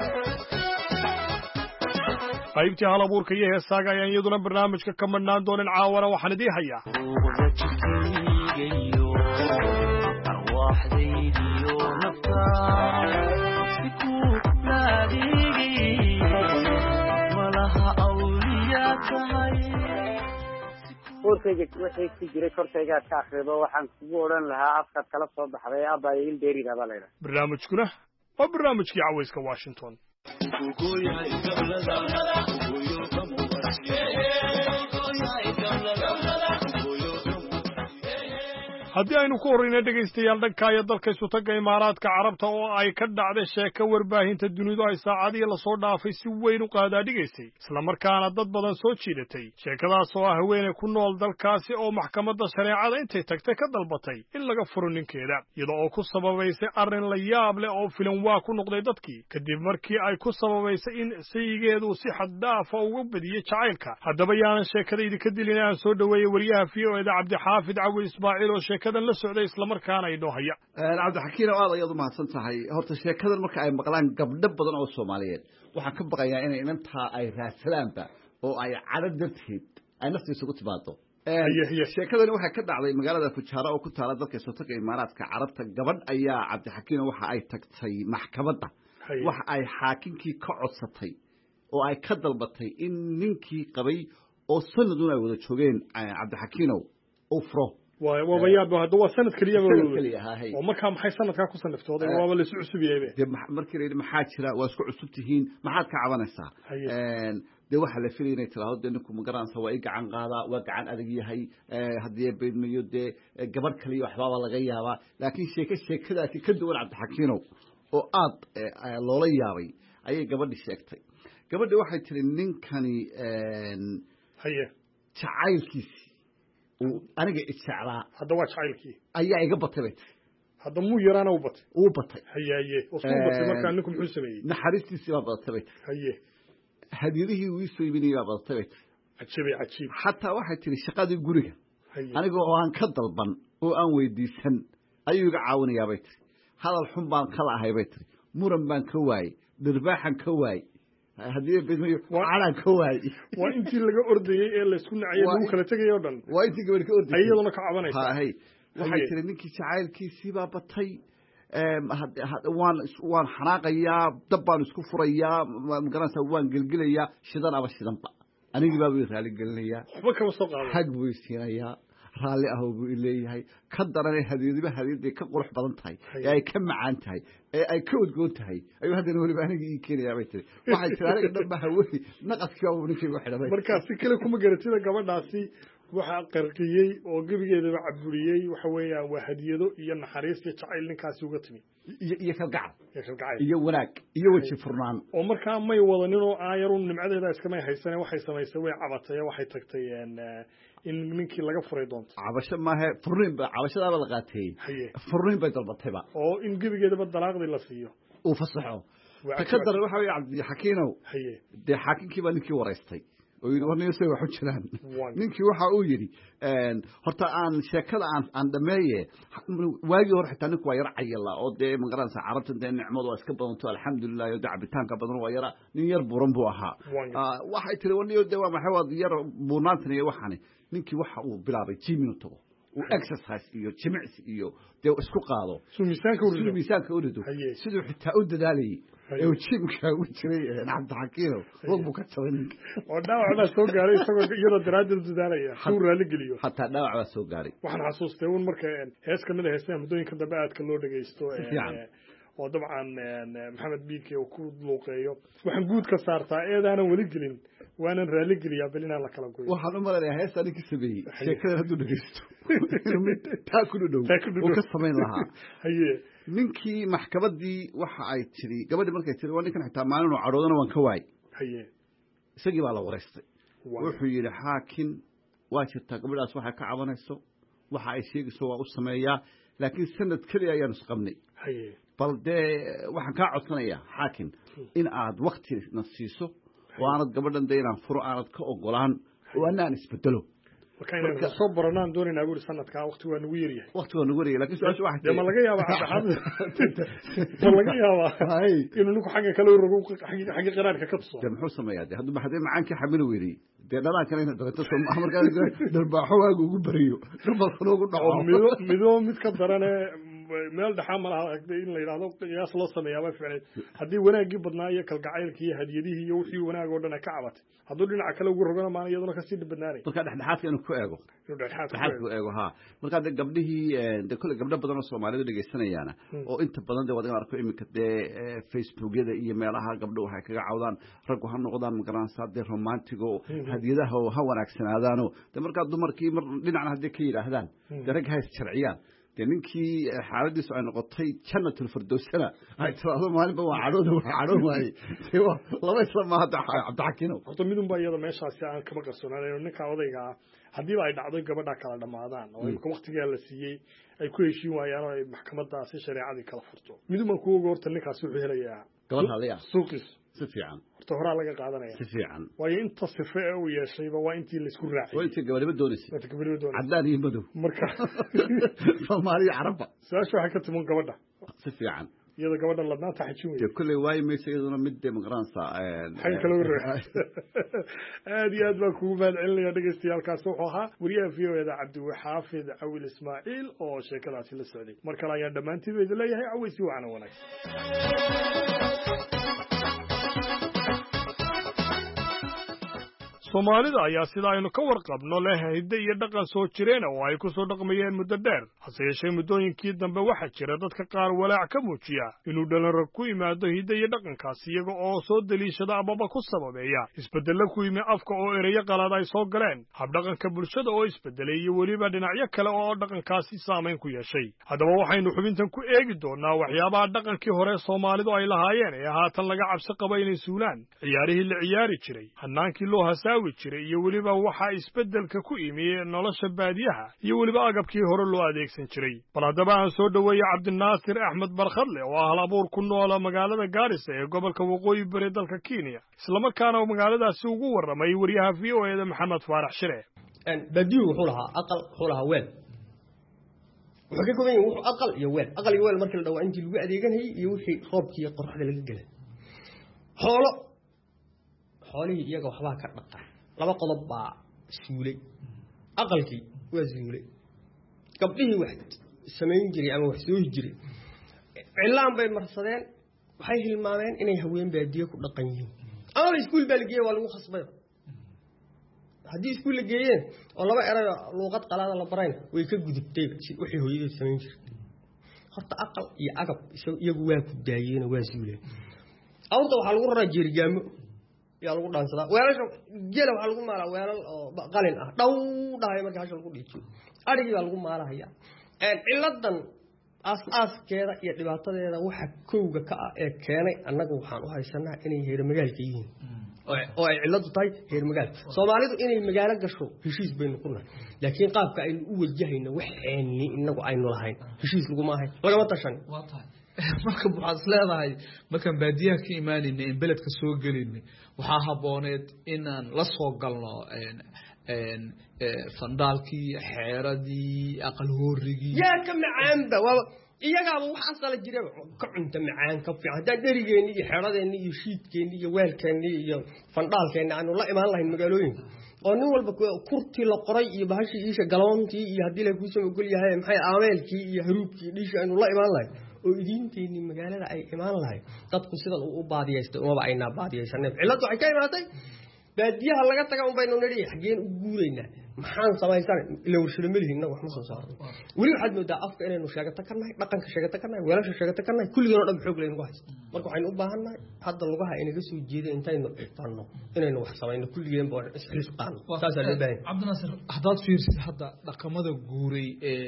qaybtii hal abuurka iyo heesaaga ayaan iyaduna barnaamijka ka madhnaan doonin caawana waxaan idin hayaa warkayga wixii ku jiray korkayga ka akhrido waxaan kugu odhan lahaa afkaad kala soo baxday abay il dheeriga baa leeyahay barnaamijkuna waa barnaamijkii cawayska Washington haddii aynu ku horreyna dhegaystayaal dhanka iyo dalka isutaga imaaraadka carabta oo ay ka dhacday sheeko warbaahinta dunidu ay saacadihii lasoo dhaafay si weyn u qaadaadhigaysay islamarkaana dad badan soo jiidatay sheekadaas oo ah haweeney ku nool dalkaasi oo maxkamadda shareecada intay tagtay ka dalbatay in laga furo ninkeeda iyada oo ku sababaysay arrin la yaab leh oo filan waa ku noqday dadkii kadib markii ay ku sababaysay in sayigeedu si xad dhaafa uga badiyey jacaylka haddaba yaanan sheekada idinka dilin aan soo dhoweeyey wariyaha v o eda cabdixaafid cawi ismaaciil oo sheekadan la socday isla markaana ay dhoohaya cabdixakiin aad ayaad u mahadsan tahay horta sheekadan marka ay maqlaan gabdho badan oo Soomaaliyeed waxaan ka baqayaa inay inantaa ay raasalaanba oo ay cado darteed ay naftiisa ugu timaado sheekadani waxay ka dhacday magaalada Fujaara oo ku taala dalka Soomaaliya Imaaraadka Carabta gabadh ayaa cabdixakiin waxa ay tagtay maxkamadda waxa ay xaakinkii ka codsatay oo ay ka dalbatay in ninkii qabay oo sanadun ay wada joogeen cabdixakiinow u furo waaba yaaba hadda waa sanad kaliya oo markaa maxay sanadkaa ku sanaftooday waaba la isu cusub yahay de markii la maxaa jira waa isku cusub tihiin maxaad ka cabanaysaa de waxa la filayay inay tiraahdo de ninku magaranaysa waa i gacan qaadaa waa gacan adag yahay haddii beedmayo dee gabadh kaliya waxbaaba laga yaabaa laakiin sheeke sheekadaasi ka duwan cabdixakiinow oo aad loola yaabay ayay gabadhi sheegtay gabadhi waxay tiri ninkani haye jacaylkiisi aniga ijeclaa hadda waa jacaylkii ayaa iga batay bay tiri hadda muu yaraana u batay uu batay hayaye usuu batay markaa ninku muxuu sameeyey naxariistiisii baa badatay bay tiri haye hadiyadihii uu soo iibinayay baa badatay bay tiri cajiib cajiib xataa waxay tiri shaqadii guriga aniga oo aan ka dalban oo aan weydiisan ayuu iga caawinayaa bay tiri hadal xun baan kala ahay bay tiri muran baan ka waayey dhirbaaxan ka waayey haddii bedmayo calan ka waayey waa intii laga ordayay ee la isku nacayay lagu kala tegay oo dhan waa intii gabadh ka ordayay ayaduna ka cabanaysa hay waxay tiri ninkii jacaylkiisii baa batay waan waan xanaaqayaa dab baan isku furayaa magaranaysaa waan gelgelayaa shidan aba shidanba anigii baa buu raali gelinayaa waxba kama soo qaaday hag buu siinayaa raalli ah buu leeyahay ka daran hadiyadiba hadiyadii ka qurux badan tahay ee ay ka macaan tahay ee ay ka udgoon tahay ayuu haddana weliba aniga ii keenayaa bay tiri waxay tiri aniga dhan baa hawey naqadkii baa ninkii ugu xidhamay markaa si kale kuma garatida gabadhaasi waxaa qarqiyey oo gebigeedaba caburiyey waxa weeyaan waa hadiyado iyo naxariis iyo jacayl ninkaasi uga timi iyo kalgacal iyo kalgacal iyo wanaag iyo weji furnaan oo markaa may wadanin oo aayarun nimcadeeda iskamay haysaneen waxay samaysay way cabatay waxay tagtay in ninkii laga furay doonto cabasho maahe furniin ba cabashadaaba la qaatay furniin bay dalbatayba oo in gebigeedaba dalaaqdii la siiyo uu fasaxo ka daran waxa weeye cabdixakiinow dee xaakinkii baa ninkii waraystay oo yidhi war niyo wax u jiraan ninkii waxa uu yidhi horta aan sheekada aan aan dhameeye waagii hore xitaa ninku waa yar cayala oo dee magaranaysa carabta dee nicmadu waa iska badanto alxamdulilah oo cabitaanka badan waa yara nin yar buuran buu ahaa waxay tiri war niyo dee waa maxay waad yar buurnaantan iyo waxani ninkii waxa uu bilaabay jim inuu tago uu exercise iyo jimicsi iyo dee isku qaado siduu miisaanka u rido miisaanka u rido siduu xitaa u dadaalayay ee jimka u jiray cabdixakiinow rog buu ka jabay ninka oo dhaawac baa soo gaaray isagoo iyadoo daraaddeed dadaalaya suu raali geliyo hataa dhaawac baa soo gaaray waxaan xasuustay un marka hees kamid a heesaha muddooyinka dambe aadka loo dhegaysto oo dabcan maxamed biike uu ku luuqeeyo waxaan guud ka saartaa eedaanan weli gelin waanan raali geliyaa bal inaan la kala goyo waxaan u malanayaa heestaa ninkii sameeyey sheekadan hadduu dhegaysto inuu mid taa ku dhudhow uu ka samayn lahaa haye ninkii maxkamaddii waxa ay tiri gabadhii markay tiri waa ninkan xitaa maalinuu cadhoodana waan ka waayey haye isagii baa la waraystay wuxuu yidhi xaakin waa jirtaa gabadhaas waxay ka cabanayso waxa ay sheegayso waa u sameeyaa laakiin sanad keliya ayaanu isqabnay haye bal dee waxaan kaa codsanayaa xaakin in aad waktina siiso oo aanad gabadhan dee inaan furo aanad ka ogolaan oo ana aan isbedelo marka inaan soo baranaan doonaynaa buuri sanadkaa waqti waa nagu yaryahay waqti waa nagu yaryahay laakiin su-aasha waxay tahay ma laga yaabaa ma laga yaabaa inuu ninku xagga kale u rogo xagga qiraarka ka tuso dee muxuu sameeyaa dee hadduu haddii macaankii xamili weynayey dee dhalaankana ina dareento markaa darbaaxo waagu ugu bariyo dhabalkana ugu dhaco mido mido mid ka darane meel dhaxaa ma laha in la yidhaahdo qiyaas loo sameeyaaba ficneed haddii wanaaggii badnaa iyo kalgacaylkii iyo hadiyadihii iyo wixii wanaag oo dhan ay ka cabatay hadduu dhinaca kale ugu rogana maana iyaduna kasii badnaanay marka dhexdhexaadka inuu ku eego inuu dhexdhexaadka ku eego ha marka de gabdhihii de kole gabdho badan oo Soomaalidu dhageysanayaana oo inta badan de wadaga arko iminka de Facebookyada iyo meelaha gabdho waxay kaga cawdaan raggu ha noqdaan magaranaysa de romantigo hadiyadaha ha wanaagsanaadaano de marka dumarkii mar dhinacna hadii ka yiraahdaan de rag ha isharciyaan de ninkii xaaladiisu ay noqotay jannatul firdawsana ay taado maalinba waa cadhooda waa cadhoon waayey laba isla ma hadda cabdixakiinow horta midun baa iyada meeshaasi aan kama qarsoonaan ninka odayga haddiiba ay dhacdo gabadha kala dhammaadaan oo imika waqtigaa la siiyey ay ku heshiin waayaan oo ay maxkamadaasi shareecadii kala furto midun baan ku oga horta ninkaasi wuxuu helayaa gabadh haliya suuqiis si fiican horta horaa laga qaadanaya si fiican waayo inta sife ee uu yeeshayba waa intii la isku raacay waa intii gabadhiba doonaysay waa intii gabadhiba doonaysay caddaan iyo madow marka Soomaaliya carabba su-aasha waxay ka timan gabadha si fiican iyada gabadha ladnaanta xajin weeye kulley waayo maysa iyaduna mid de magaranaysa xagga kale u aad iyo aad baan kugu mahad celinaya dhegeystayaaalkaasi wuxuu ahaa wariyaha v o eda cabdiwaxaafid cawil ismaaciil oo sheekadaasi la socday mar kale ayaan dhammaantiiba idin leeyahay caweysi wacana wanaagsan soomaalida ayaa sida aynu ka warqabno leh hidde iyo dhaqan soo jireena oo ay ku soo dhaqmayeen muddo dheer hase yeeshee muddooyinkii dambe waxaa jira dadka qaar walaac ka muujiya inuu dhalinrag ku yimaado hidde iyo dhaqankaasi iyaga oo soo deliishada amaba ku sababeeya isbeddello ku yimi afka oo ereyo qalaad ay soo galeen habdhaqanka bulshada oo isbeddelay iyo weliba dhinacyo kale oo dhaqankaasi saamayn ku yeeshay haddaba waxaynu xubintan ku eegi doonnaa waxyaabaha dhaqankii hore soomaalidu ay lahaayeen ee haatan laga cabsi qaba inay suulaan ciyaarihii la ciyaari jiray hannaankii loo hasaawi jiray iyo weliba waxaa isbeddelka ku imi nolosha baadiyaha iyo weliba agabkii hore loo adeegsan jiray bal haddaba aan soo dhoweeye cabdinaasir axmed barkhadle oo ah hal abuur ku noola magaalada gaarisa ee gobolka waqooyi bari dalka kenya islamarkaana magaaladaasi ugu warramay wariyaha v o eda maxamed faarax shire baadiyuhu wuxuu lahaa aqal wuxuu lahaa weel wuxuu ka kooban yahay wuxuu aqal iyo weel aqal iyo weel markii la dhawaa intii lagu adeeganayay iyo wixii roobkii iyo qorraxda laga gelay xoolo xoolihii iyaga waxbaa ka dhaqan laba qodob baa suulay aqalkii waa suulay gabdhihii wax samayn jiray ama wax soo jiray cilaan bay marsadeen waxay hilmaameen inay haween baadiye ku dhaqan yihiin ama iskuul baa la geeyey waa lagu khasbay haddii iskuul la geeyeen oo laba erayo luuqad qalaada la barayn way ka gudubtay wixii hooyadeed samayn jirtay horta aqal iyo agab iyagu waa ku daayeen waa suuleen awrta waxaa lagu raraa jeerigaamo yaa lagu dhaansadaa weelasha gela waxaa lagu maalaa weelal oo qalin ah dhow dhahay marka hasha lagu dhiijiyo adhigii baa lagu maalahayaa ciladan aas-aaskeeda iyo dhibaatadeeda waxa kowga ka ah ee keenay annagu waxaan u haysanaa inay heer magaalka yihiin oo ay ciladu tahay heer magaal soomaalidu inay magaalo gasho heshiis baynu ku nahay laakiin qaabka aynu u wajahayno waxeenni inagu aynu lahayn heshiis laguma ahayn lagama tashan marka waxaad isleedahay markaan baadiyaha ka imaanayna in beledka soo gelinay waxaa habooneed inaan la soo galno fandaalkii xeeradii aqal hoorigii yaa ka macaanba waaba iyagaaba wax asala jira ka cunta macaan ka fiican haddaan dherigeeni iyo xeeradeenni iyo shiidkeeni iyo weelkeeni iyo fandhaalkeeni aanu la imaan lahayn magaalooyinka oo nin walba kurtii la qoray iyo bahashii iisha galoontii iyo haddii la kuusoo ogol yahay maxay aameelkii iyo haruubkii dhiisha aynu la imaan lahayn oo idiinteennii magaalada ay imaan lahayd dadku sidan uu u baadiyaystay umaba aynaa baadiyaysaneeb cilladdu waxay ka imaatay baadiyaha laga taga un baynu nidhi xaggeen u guuraynaa maxaan samaysan ila warshado melihin innagu wax ma soo saarno weli waxaad moodaa afka inaynu sheegato ka nahay dhaqanka sheegato ka nahay weelasha sheegato ka nahay kulligeen oo dhan xoog laynagu haysto marka waxaynu u baahan nahay hadda lugaha inaga soo jeeda intaynu xifanno inaynu wax samayno kulligeen ba isxiis qaano saasaa loo baahan cabdinaasir haddaad fiirsid hadda dhaqamada guuray ee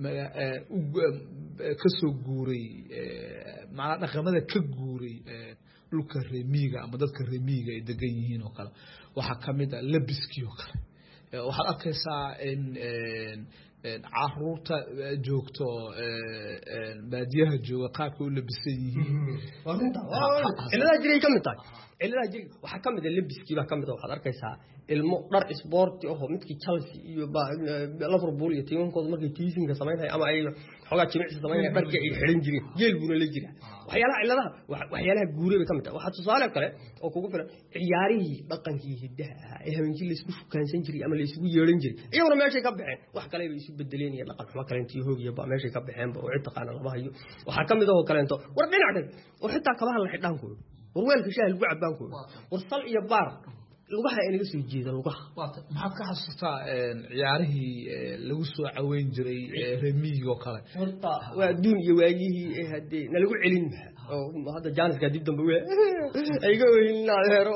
ka soo guuray macnaa dhaqamada ka guuray dhulka reemiga ama dadka reemiga ay degan yihiin oo kale waxaa ka mid ah labiskii oo kale waxaad arkaysaa in caruurta joogto baadiyaha jooga qaabka u labisan yihiin ciladaa jiray ka mid tahay ciladaa jiray waxaa ka mid ah labiskii baa ka mid ah waxaad arkaysaa ilmo dhar isboorti oo midkii Chelsea iyo Liverpool iyo tiimankooda markay tiisinka sameynayaan ama ay xogaa jimicsi sameynayaan dharkii ay xiran jireen geel buuna la jiraa waxyaalaha ciladaha waxyaalaha guuray bay ka mid tahay waxaa tusaale kale oo kugu filan ciyaarihii dhaqankii hiddaha ahaa ee habeenkii la isku shukaansan jiray ama la isugu yeelan jiray iyaguna meeshay ka baxeen wax kale bay isu bedeleen iyo dhaqan xumo kale intii hoog iyo ba meeshay ka baxeen ba oo cid taqaana lama hayo waxaa ka mid ah oo kaleento war dhinac dhig oo xitaa kabaha la xidhaankooda war weelka shaaha lagu cabaankooda war sal iyo baar lugaha inaga soo jeeda lugaha maxaad ka xasuustaa ciyaarihii lagu soo caweyn jiray reemiga oo kale horta waa adduun iyo waayihii ee hadee nalagu celin oo hadda jaaniska dib dambe waa ayga weynaadeero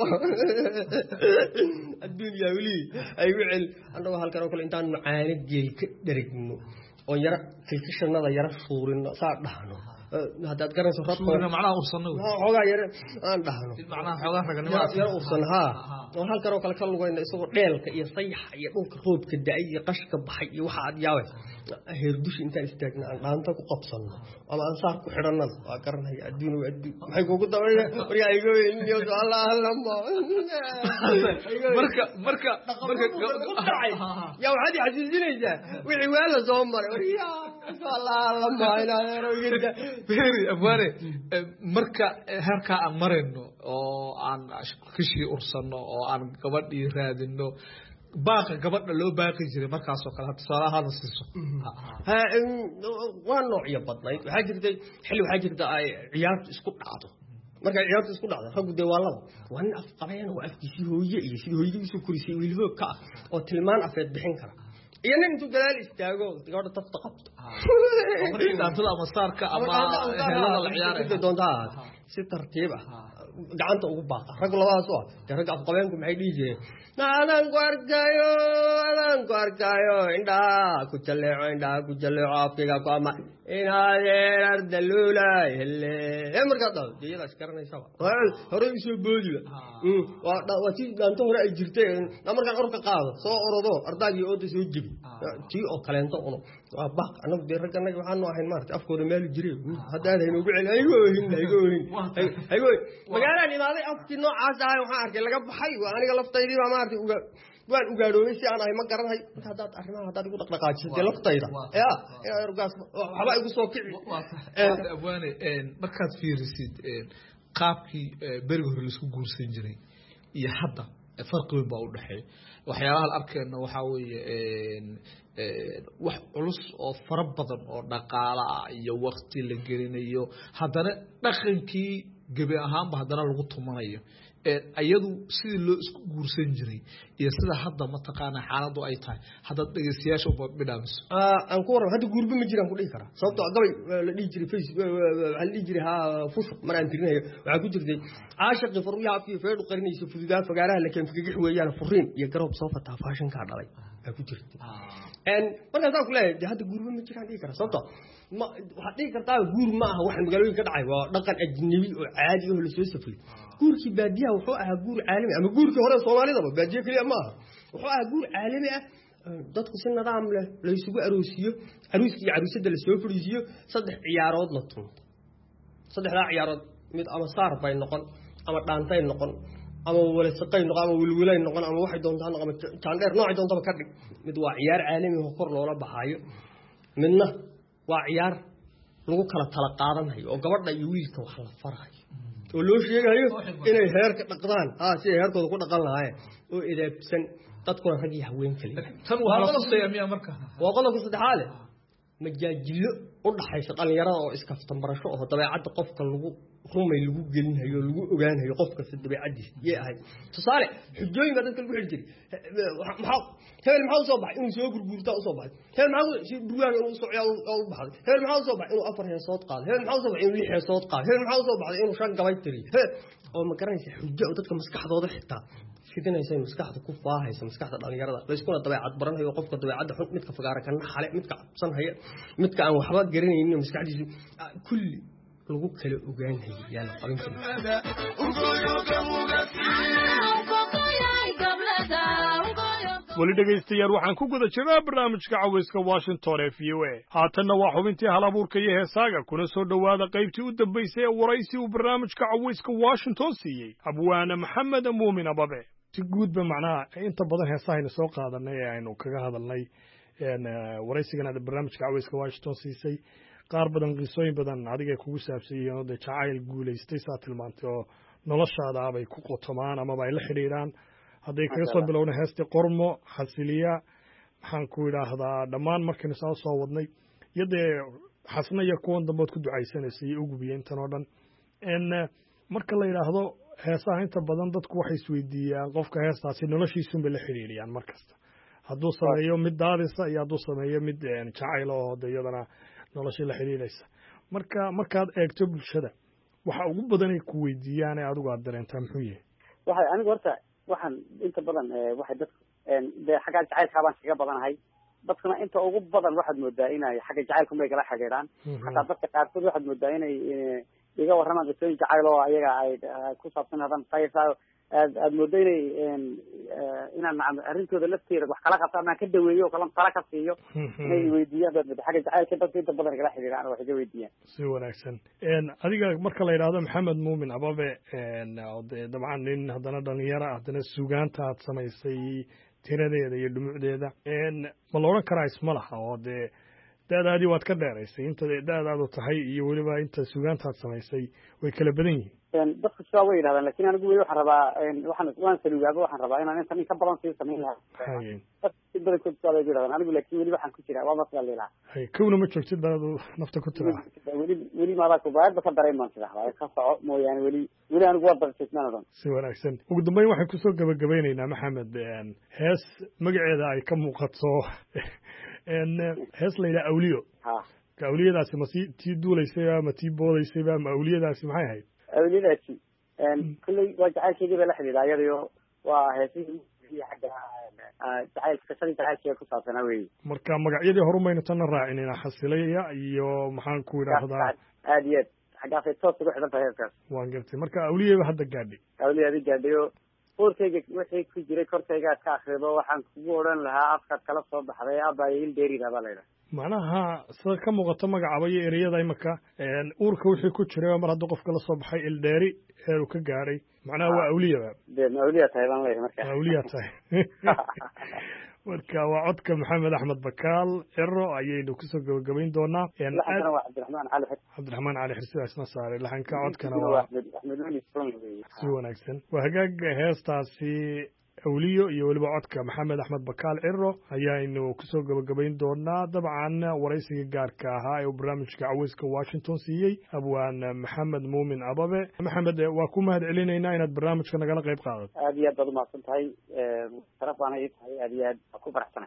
adduun iyo wali aygu cel annagu halkan oo kale intaan macaane geel ka dharagno oo yara kilkishanada yara suurino saa dhahno haddaad garanayso rabka macnaha ursanno xogaa yar aan dhahno macnaha xogaa raganimo yar ursan ha oo halkan oo kale ka lugayna isagoo dheelka iyo sayaxa iyo dhulka roobka da'ay iyo qashka baxay iyo waxa aad yaabay heer dushi intaan istaagna aan dhaanta ku qabsanno ama aan saar ku xidhanno waa garanay adduun waa adduun maxay kugu dabayna wariga aygo iyo Allah Allah marka marka marka ya waxaad xasuusinaysaa wixii waa la soo maray wariga Allah Allah maayna beeri abwaare marka heerka aan marayno oo aan kishii ursanno oo aan gabadhii raadino baaqa gabadha loo baaqi jiray markaas oo kale tusaalaha la siiso ha waa noocyo badnayd waxaa jirtay xilli waxaa jirta ay ciyaartu isku dhacdo marka ciyaarta isku dhacda raggu dee waa laba waa nin af qabeen oo afkiisii hooye iyo sidii hooyadii usoo korisay wiilhoog ka ah oo tilmaan afeed bixin kara iyo nin intuu gadaal istaago gabadha tafta qabto dhaantada ama saarka ama helada la ciyaaraya doontaa si tartiib ah gacanta ugu baaqa rag labadaas oo ah rag af qabeenku maxay dhigi jireen naadan ku arkayo naadan ku arkayo indhaa ku jaleeco indhaa ku jaleeco afkiga ku ama inaadeen ardaluulay hele ee markaa dhaa iyada iskaranaysaa hore isoo boodiba waa waa tii dhaanto hore ay jirtay markaan orka qaado soo orodo ardaagii ooda soo jibi tii oo kaleento uno waa baaq anagu dee rag anaga waxaanu ahayn maarata afkooda meelu jiray hadda aad haynu ugu celi aygo ohin aygo ohin aygo magaalaan imaaday afkii noocaas ahay waxaan arkay laga baxay waa aniga laftaydii baa maarata uga waan ugaadhoobay si aan ahay ma garanahay marka haddaad arrimaha haddaad igu dhaqdhaqaajiso dee laftayda ya ergaas waxba igu soo kici abwaane markaad fiirisid qaabkii beriga hore laisku guursan jiray iyo hadda farqi weyn baa u dhexeeya waxyaabaha la arkeenna waxaa weeye wax culus oo fara badan oo dhaqaala ah iyo wakti la gelinayo haddana dhaqankii gebi ahaanba haddana lagu tumanayo ayadu sidii loo isku guursan jiray iyo sida hadda mataqaanaa xaaladu ay tahay haddaad dhegeystayaasha u bidhaamiso aan ku waran hadda guurba ma jiraan ku dhihi karaa sababtoo gabay la dhihi jiray face waxaa la dhihi jiray ha fusuq mar aan tirinayo waxaa ku jirtay caashaqi faruuyaha afkii feedhu qarinaysa fududaa fagaaraha la keen figix weeyaan furiin iyo garoob soo fataa faashinkaa dhalay waxaa ku jirtay markaasaan ku leeyahay hadda guurba ma jiraan dhihi karaa sababtoo ma waxaad dhihi kartaa guur ma aha waxaan magaalooyin ka dhacay waa dhaqan ajnabi oo caadi oo lasoo safray guurkii baadiyaha wuxuu ahaa guur caalami ama guurkii hore soomaalidaba baadiye keliya ma aha wuxuu ahaa guur caalami ah dadku si nidaam leh la isugu aroosiyo aruuskii iyo caruusada la soo fadhiisiyo saddex ciyaarood la tunto saddexdaa ciyaarood mid ama saar bay noqon ama dhaantay noqon ama walaasaqay noqon ama wilwilay noqon ama waxay doontaa noqon ama jaandheer noocay doontaba ka dhig mid waa ciyaar caalami oo kor loola baxaayo midna waa ciyaar lagu kala tala qaadanayo oo gabadha iyo wiilka wax la farayo oo loo sheegayo inay heerka dhaqdaan ah si ay heerkooda ku dhaqan lahaayeen oo edaabsan dadkuna rag iyo haween kale tan waa la tusay miya marka waa qodobka saddexaad majaajilo u dhaxaysa dhalinyarada oo iskaftan barasho oo dabeecadda qofka lagu rumay lagu gelinayo lagu ogaanayo qofka si dabeecadiisa yee ahay tusaale xujooyin baa dadka lagu xil jiray maxaa hebel maxaa usoo baxay inuu soo gurguurtaa usoo baxay hebel maxaa si burgaan inuu usoo ciyaar u baxday hebel maxaa usoo baxay inuu afar heesood qaado hebel maxaa usoo baxay inuu lix heesood qaado hebel maxaa usoo baxay inuu shan gabay tiriyo oo ma garanaysa xujo oo dadka maskaxdooda xitaa fidinaysa maskaxda ku faahaysa maskaxda dhalinyarada la iskuna dabeecad baranayo qofka dabeecadda xun midka fagaara kana xale midka cabsan haya midka aan waxba garanaynin maskaxdiisu kulli lagu kala ogaanayo yaa la qaban weli dhegaystayaal waxaan ku guda jirnaa barnaamijka cawayska washington ee v o a haatanna waa xubintii hal abuurka iyo heesaaga kuna soo dhowaada qaybtii u dambaysay ee waraysi uu barnaamijka cawayska washington siiyey abwaane maxamed muumin ababe si guudba macnaha inta badan heesahayna soo qaadanay ee aynu kaga hadalnay waraysigan aad barnaamijka cawayska washington siisay qaar badan qisooyin badan adigay kugu saabsan yihiin oo dee jacayl guulaystay saa tilmaantay oo noloshaada abay ku qotomaan amaba ay la xidhiidhaan hadday kaga soo bilowna heestii qormo xasiliya maxaan ku idhaahdaa dhammaan markaynu saa soo wadnay iyo dee xasna iyo kuwan dambood ku ducaysanaysay iyo ugubiya intan oo dhan marka la yidhaahdo heesaha inta badan dadku waxay isweydiiyaan qofka heestaasi noloshiisunbay la xidhiidhiyaan mar kasta hadduu sameeyo mid daadisa iyo hadduu sameeyo mid jacayl oo de iyadana noloshii la xidhiidhaysa marka markaad eegto bulshada waxa ugu badanay ku weydiiyaan ee adigu aad dareentaa muxuu yahay waxay anigu horta waxaan inta badan waxay dadku dee xagga jacaylka baan kaga badanahay dadkuna inta ugu badan waxaad moodaa inay xagga jacaylku may kala xiriiraan xataa dadka qaarkood waxaad moodaa inay iga warramaan qisooyin jacayl oo ayaga ay ku saabsan hadan taysaa aad aad moodo inay inaan arrintooda lafteeda wax kala qabta ama ka daweeyo oo kala tala ka siiyo inay weydiiyaan dad xagga jacaylka dadka inta badan kala xiriiraan wax iga weydiiyaan si wanaagsan adiga marka la yidhaahdo maxamed muumin ababe dabcan nin haddana dhalinyaro ah haddana sugaanta aad samaysay tiradeeda iyo dhumucdeeda ma la odhan karaa isma laha oo dee daadaadii waad ka dheeraysay inta daadaadu tahay iyo weliba inta sugaantaad samaysay way kala badan yihiin dadku sidaa way yidhahdaan lakin anigu weli waxaan rabaa waxaan waan salugaaba waxaan rabaa inaan intan in ka badan sii samayn lahaa si badankood sidaa bay ku yidhahdaan anigu laakin weli waxaan ku jiraa waa masla liilaa hay kowna ma joogtid baad nafta ku tiraa weli weli maadaa kubaayadba ka dareyn baan tidahdaa ka soco mooyaane weli weli anigu waa barjeedmaan odhan si wanaagsan ugu dambeyn waxaan kusoo gabagabeynaynaa maxamed hees magaceeda ay ka muuqato hees la yidhaha awliyo ka awliyadaasi ma sii tii duulaysayba ma tii boodaysayba ma awliyadaasi maxay ahayd awliyadaasi kulley waa jacaylkeedii bay la xidhiidhaa iyadayo waa heesihii xagga jacayl qisadii jacaylkeeda ku saabsanaa weyi marka magacyadii horumaynu tana raacinayna xasilaya iyo maxaan ku idhaahdaa aad iyo aad xaggaasay toos ugu xidhan tahay heeskaas waan gartay marka awliyaba hadda gaadhay awliyaadi gaadhayo boorkayga wixii ku jiray korkayga aad ka akrido waxaan kugu odhan lahaa afkaad kala soo baxday aabaayo il dheerida baa laydhaha macnaha sida ka muuqato magacaba iyo ereyada imaka uurka wixii ku jiray mar hadduu qofka la soo baxay il dheeri heeruu ka gaadhay macnaha waa awliyaba de ma awliya tahay baan leeyahay marka awliya tahay marka waa codka maxamed axmed bakaal ciro ayaynu kusoo gabagabayn doonaa laxankana waa cabdiraxmaan cali xir cabdiraxmaan cali xir sidaa isna saaray laxanka codkana waa si wanaagsan waa hagaaga heestaasi awliyo iyo weliba codka maxamed axmed bakaal ciro ayaaynu kusoo gabagabayn doonaa dabcan waraysiga gaarka ahaa ee uu barnaamijka caweyska washington siiyey abwaan maxamed muumin ababe maxamed waa ku mahad celinaynaa inaad barnaamijka nagala qayb qaadato aad iyo aad baad umahadsan tahay sharaf baana ii tahay aad iyo aad waa ku faraxsanay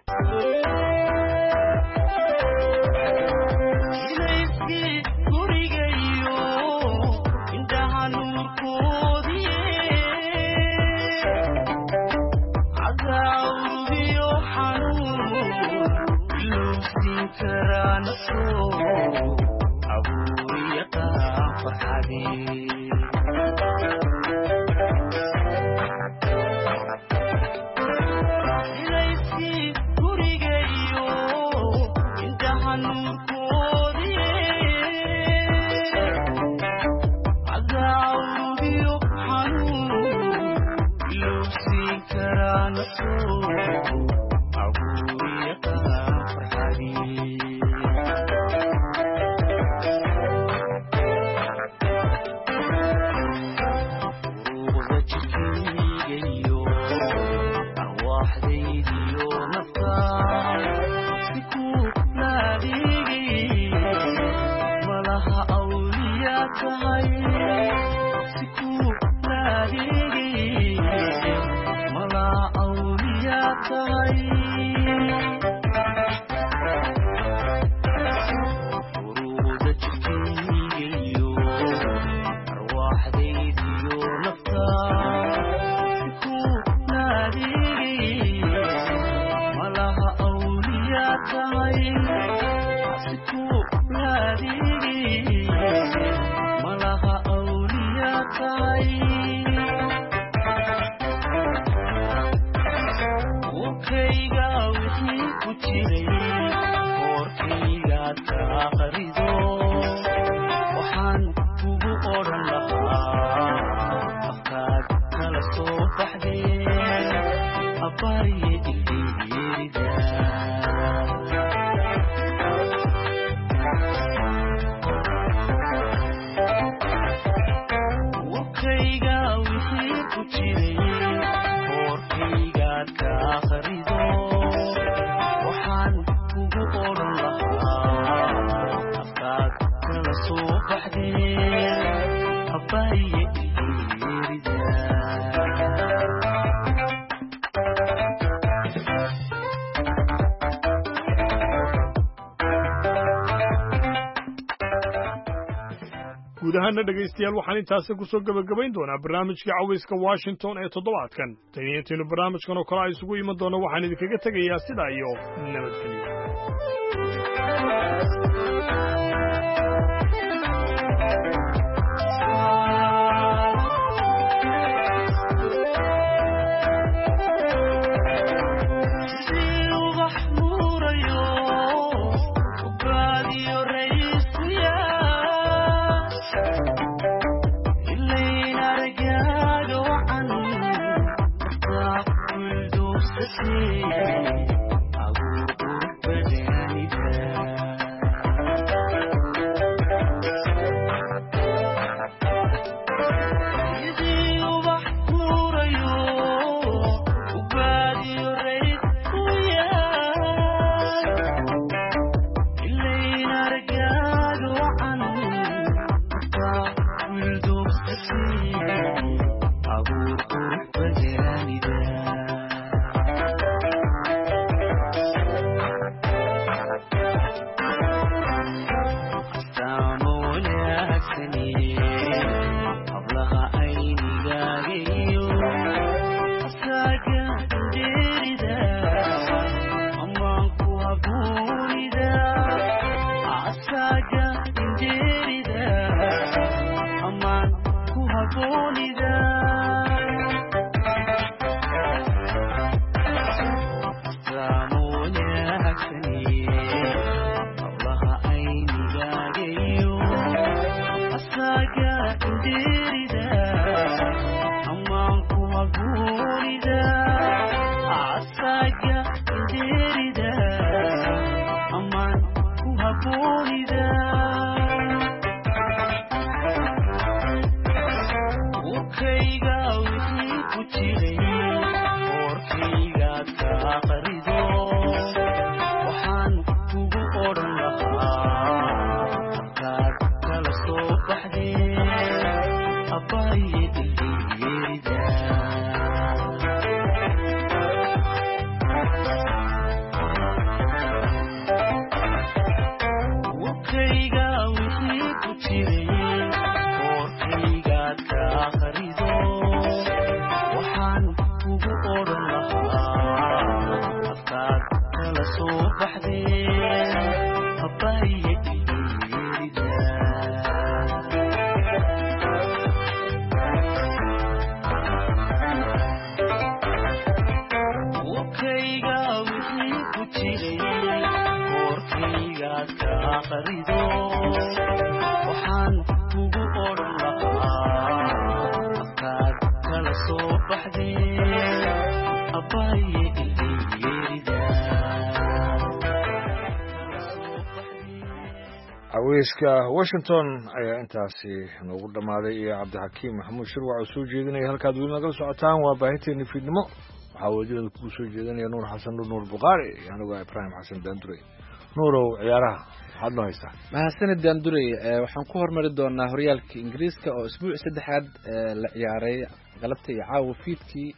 guud ahaana dhegaystayaal waxaan intaasi kusoo gabagabayn doonaa barnaamijka caweyska washington ee toddobaadkan tan iyo intaynu barnaamijkan oo kale a isugu iman doono waxaan idinkaga tegayaa sidaa iyo nabadgelyo I will aweyska Washington ayaa intaasi noogu dhamaaday iyo Cabdixakiim Maxamuud Shirwac oo soo jeedinaya halkaad weli nagala socotaan waa baahinteena fiidnimo waxaa wajiyada ku soo jeedinaya Nuur Xasan Nuur Buqaari aniga Ibrahim Xasan Daandure Nuurow ciyaaraha waxaad noo haysaa mahadsanid Daandure waxaan ku hormari doonaa horyaalka Ingiriiska oo isbuuc saddexaad la ciyaaray galabta iyo caawa fiidkii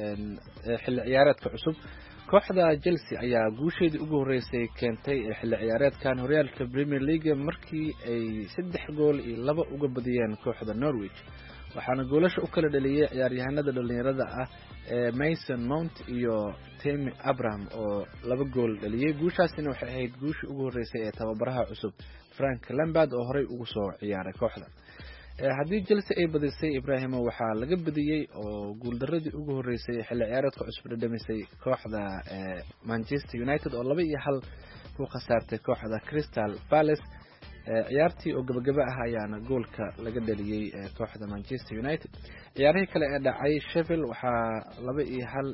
xilli ciyaareedka cusub kooxda Chelsea ayaa guusheedii ugu horeysay keentay xilli ciyaareedkan horyaalka Premier League markii ay saddex gool iyo laba uga badiyeen kooxda Norwich waxaana goolasha u kala dhaliyay ciyaaryahanada dhalinyarada ah ee Mason Mount iyo Tammy Abraham oo laba gool dhaliyay guushaasina waxay ahayd guushii ugu horeysay ee tababaraha cusub Frank Lampard oo horey ugu soo ciyaaray kooxda haddii Chelsea ay badisay Ibrahim waxaa laga badiyay oo guuldaradii ugu horeysay xilli ciyaareedka cusub dhamisay kooxda Manchester United oo laba iyo hal ku khasaartay kooxda Crystal Palace ciyaartii oo gabagaba ah ayaana goolka laga dhaliyay kooxda Manchester United ciyaarihii kale ee dhacay Sheffield waxaa laba iyo hal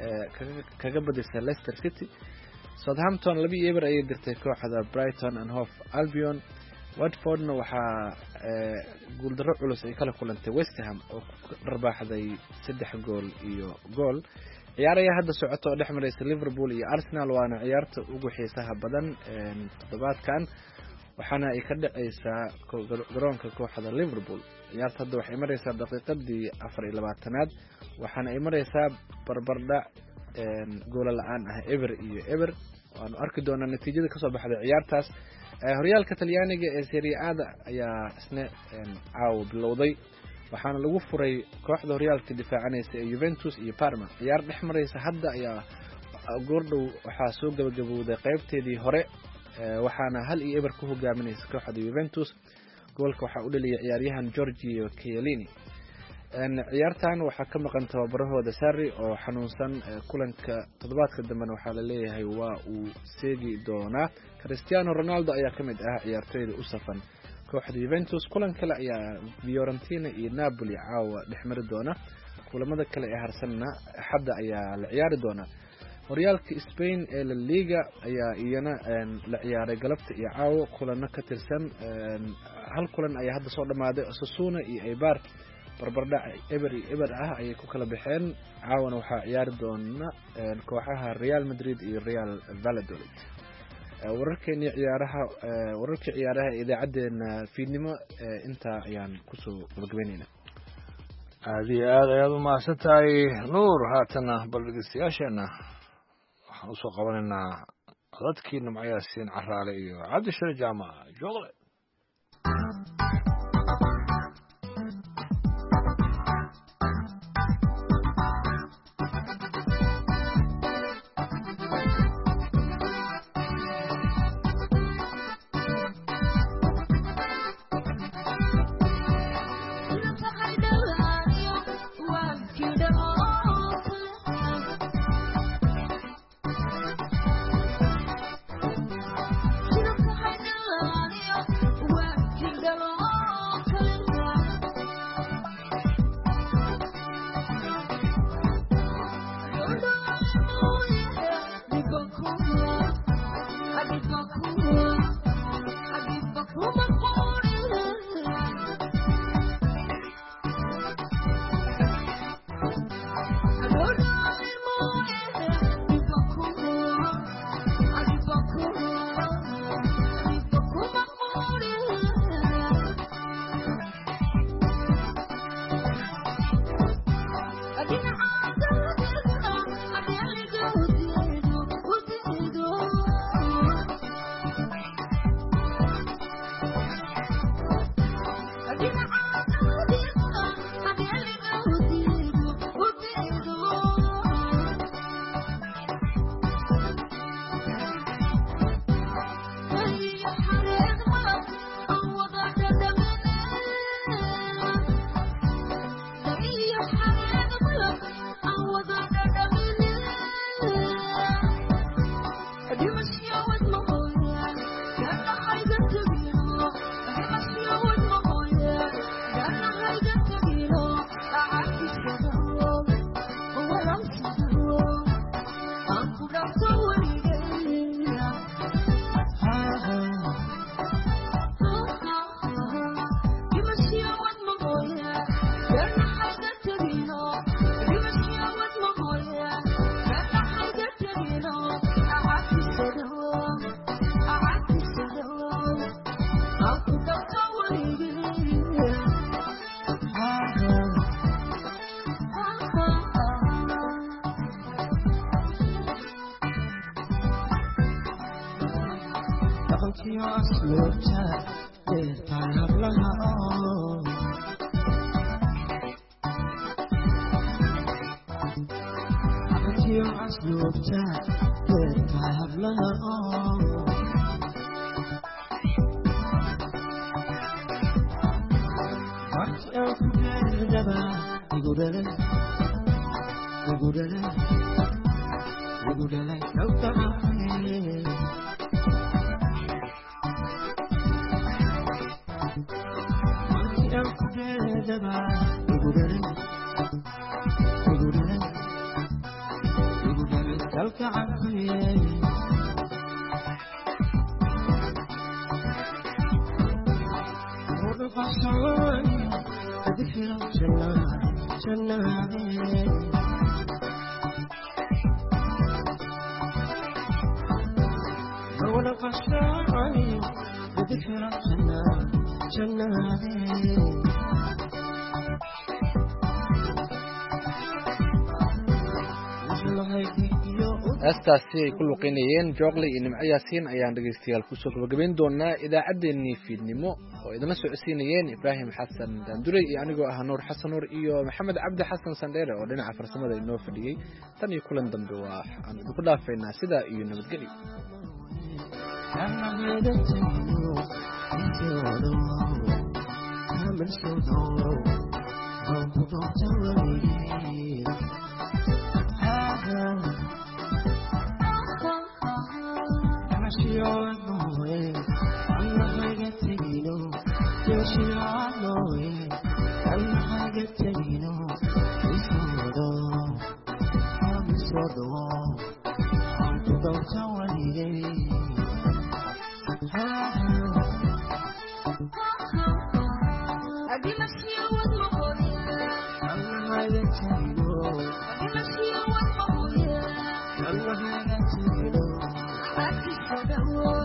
kaga badisay Leicester City Southampton laba iyo eber ayay dirtay kooxda Brighton and Hove Albion Watfordna waxaa guuldaro culus ay kala kulantay West Ham oo dharbaaxday saddex gool iyo gool ciyaaraya hadda socoto oo dhexmaraysa Liverpool iyo Arsenal waana ciyaarta ugu xiisaha badan toddobaadkan waxaana ay ka dhacaysaa garoonka kooxda Liverpool ciyaarta hadda waxay maraysaa daqiiqadii afar iyo labaatanaad waxaana ay maraysaa barbardhac gool la'aan ah ever iyo ever waanu arki doonaa natiijada ka soo baxday ciyaartaas horyaalka Talyaaniga ee Serie A ayaa isna caaw bilowday waxaana lagu furay kooxda horyaalka difaacanaysa ee Juventus iyo Parma ciyaar dhexmaraysa hadda ayaa goordhow waxaa soo gabagabowday qaybteedii hore waxaana hal iyo eber ku hogaaminaysa kooxda Juventus goolka waxaa u dhaliyay ciyaaryahan Giorgio Chiellini ciyaartan waxaa ka maqan tababarahooda Sarri oo xanuunsan kulanka toddobaadka dambe waxaa la leeyahay waa uu seegi doonaa Cristiano Ronaldo ayaa kamid ah ciyaartoyda u safan kooxda Juventus kulan kale ayaa Fiorentina iyo Napoli caawa dhexmari doona kulamada kale ee harsanna xadda ayaa la ciyaari doona horyaalka Spain ee La Liga ayaa iyana la ciyaaray galabta iyo caawa kulano ka tirsan hal kulan ayaa hadda soo dhamaaday Osasuna iyo Eibar barbardhac eber iyo eber ah ayay ku kala baxeen caawana waxaa ciyaari doona kooxaha Real Madrid iyo Real Valladolid wararkeena ciyaaraha wararka ciyaaraha idaacadeena fiidnimo inta ayaan ku soo gabagabeynayna aad iyo aad ayaad u mahadsantahay Nuur haatana bal dhegeystayaasheena waxaan u soo qabanaynaa codadkii Nimcayaasiin Caraale iyo Cabdishir Jaamac Joogle I heestaasi ay ku luqeynayeen joogle iyo nimco yaasiin ayaan dhegaystayaal kusoo gabagabayn doonaa idaacaddeenii fiidnimo oo idinla socodsiinayeen ibraahim xasan daandurey iyo anigoo ah nuur xasan nuur iyo maxamed cabdi xasan sandheere oo dhinaca farsamada inoo fadhiyey tan iyo kulan dambe waa aan idinku dhaafaynaa sidaa iyo nabadgelyo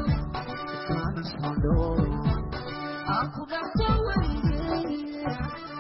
I'm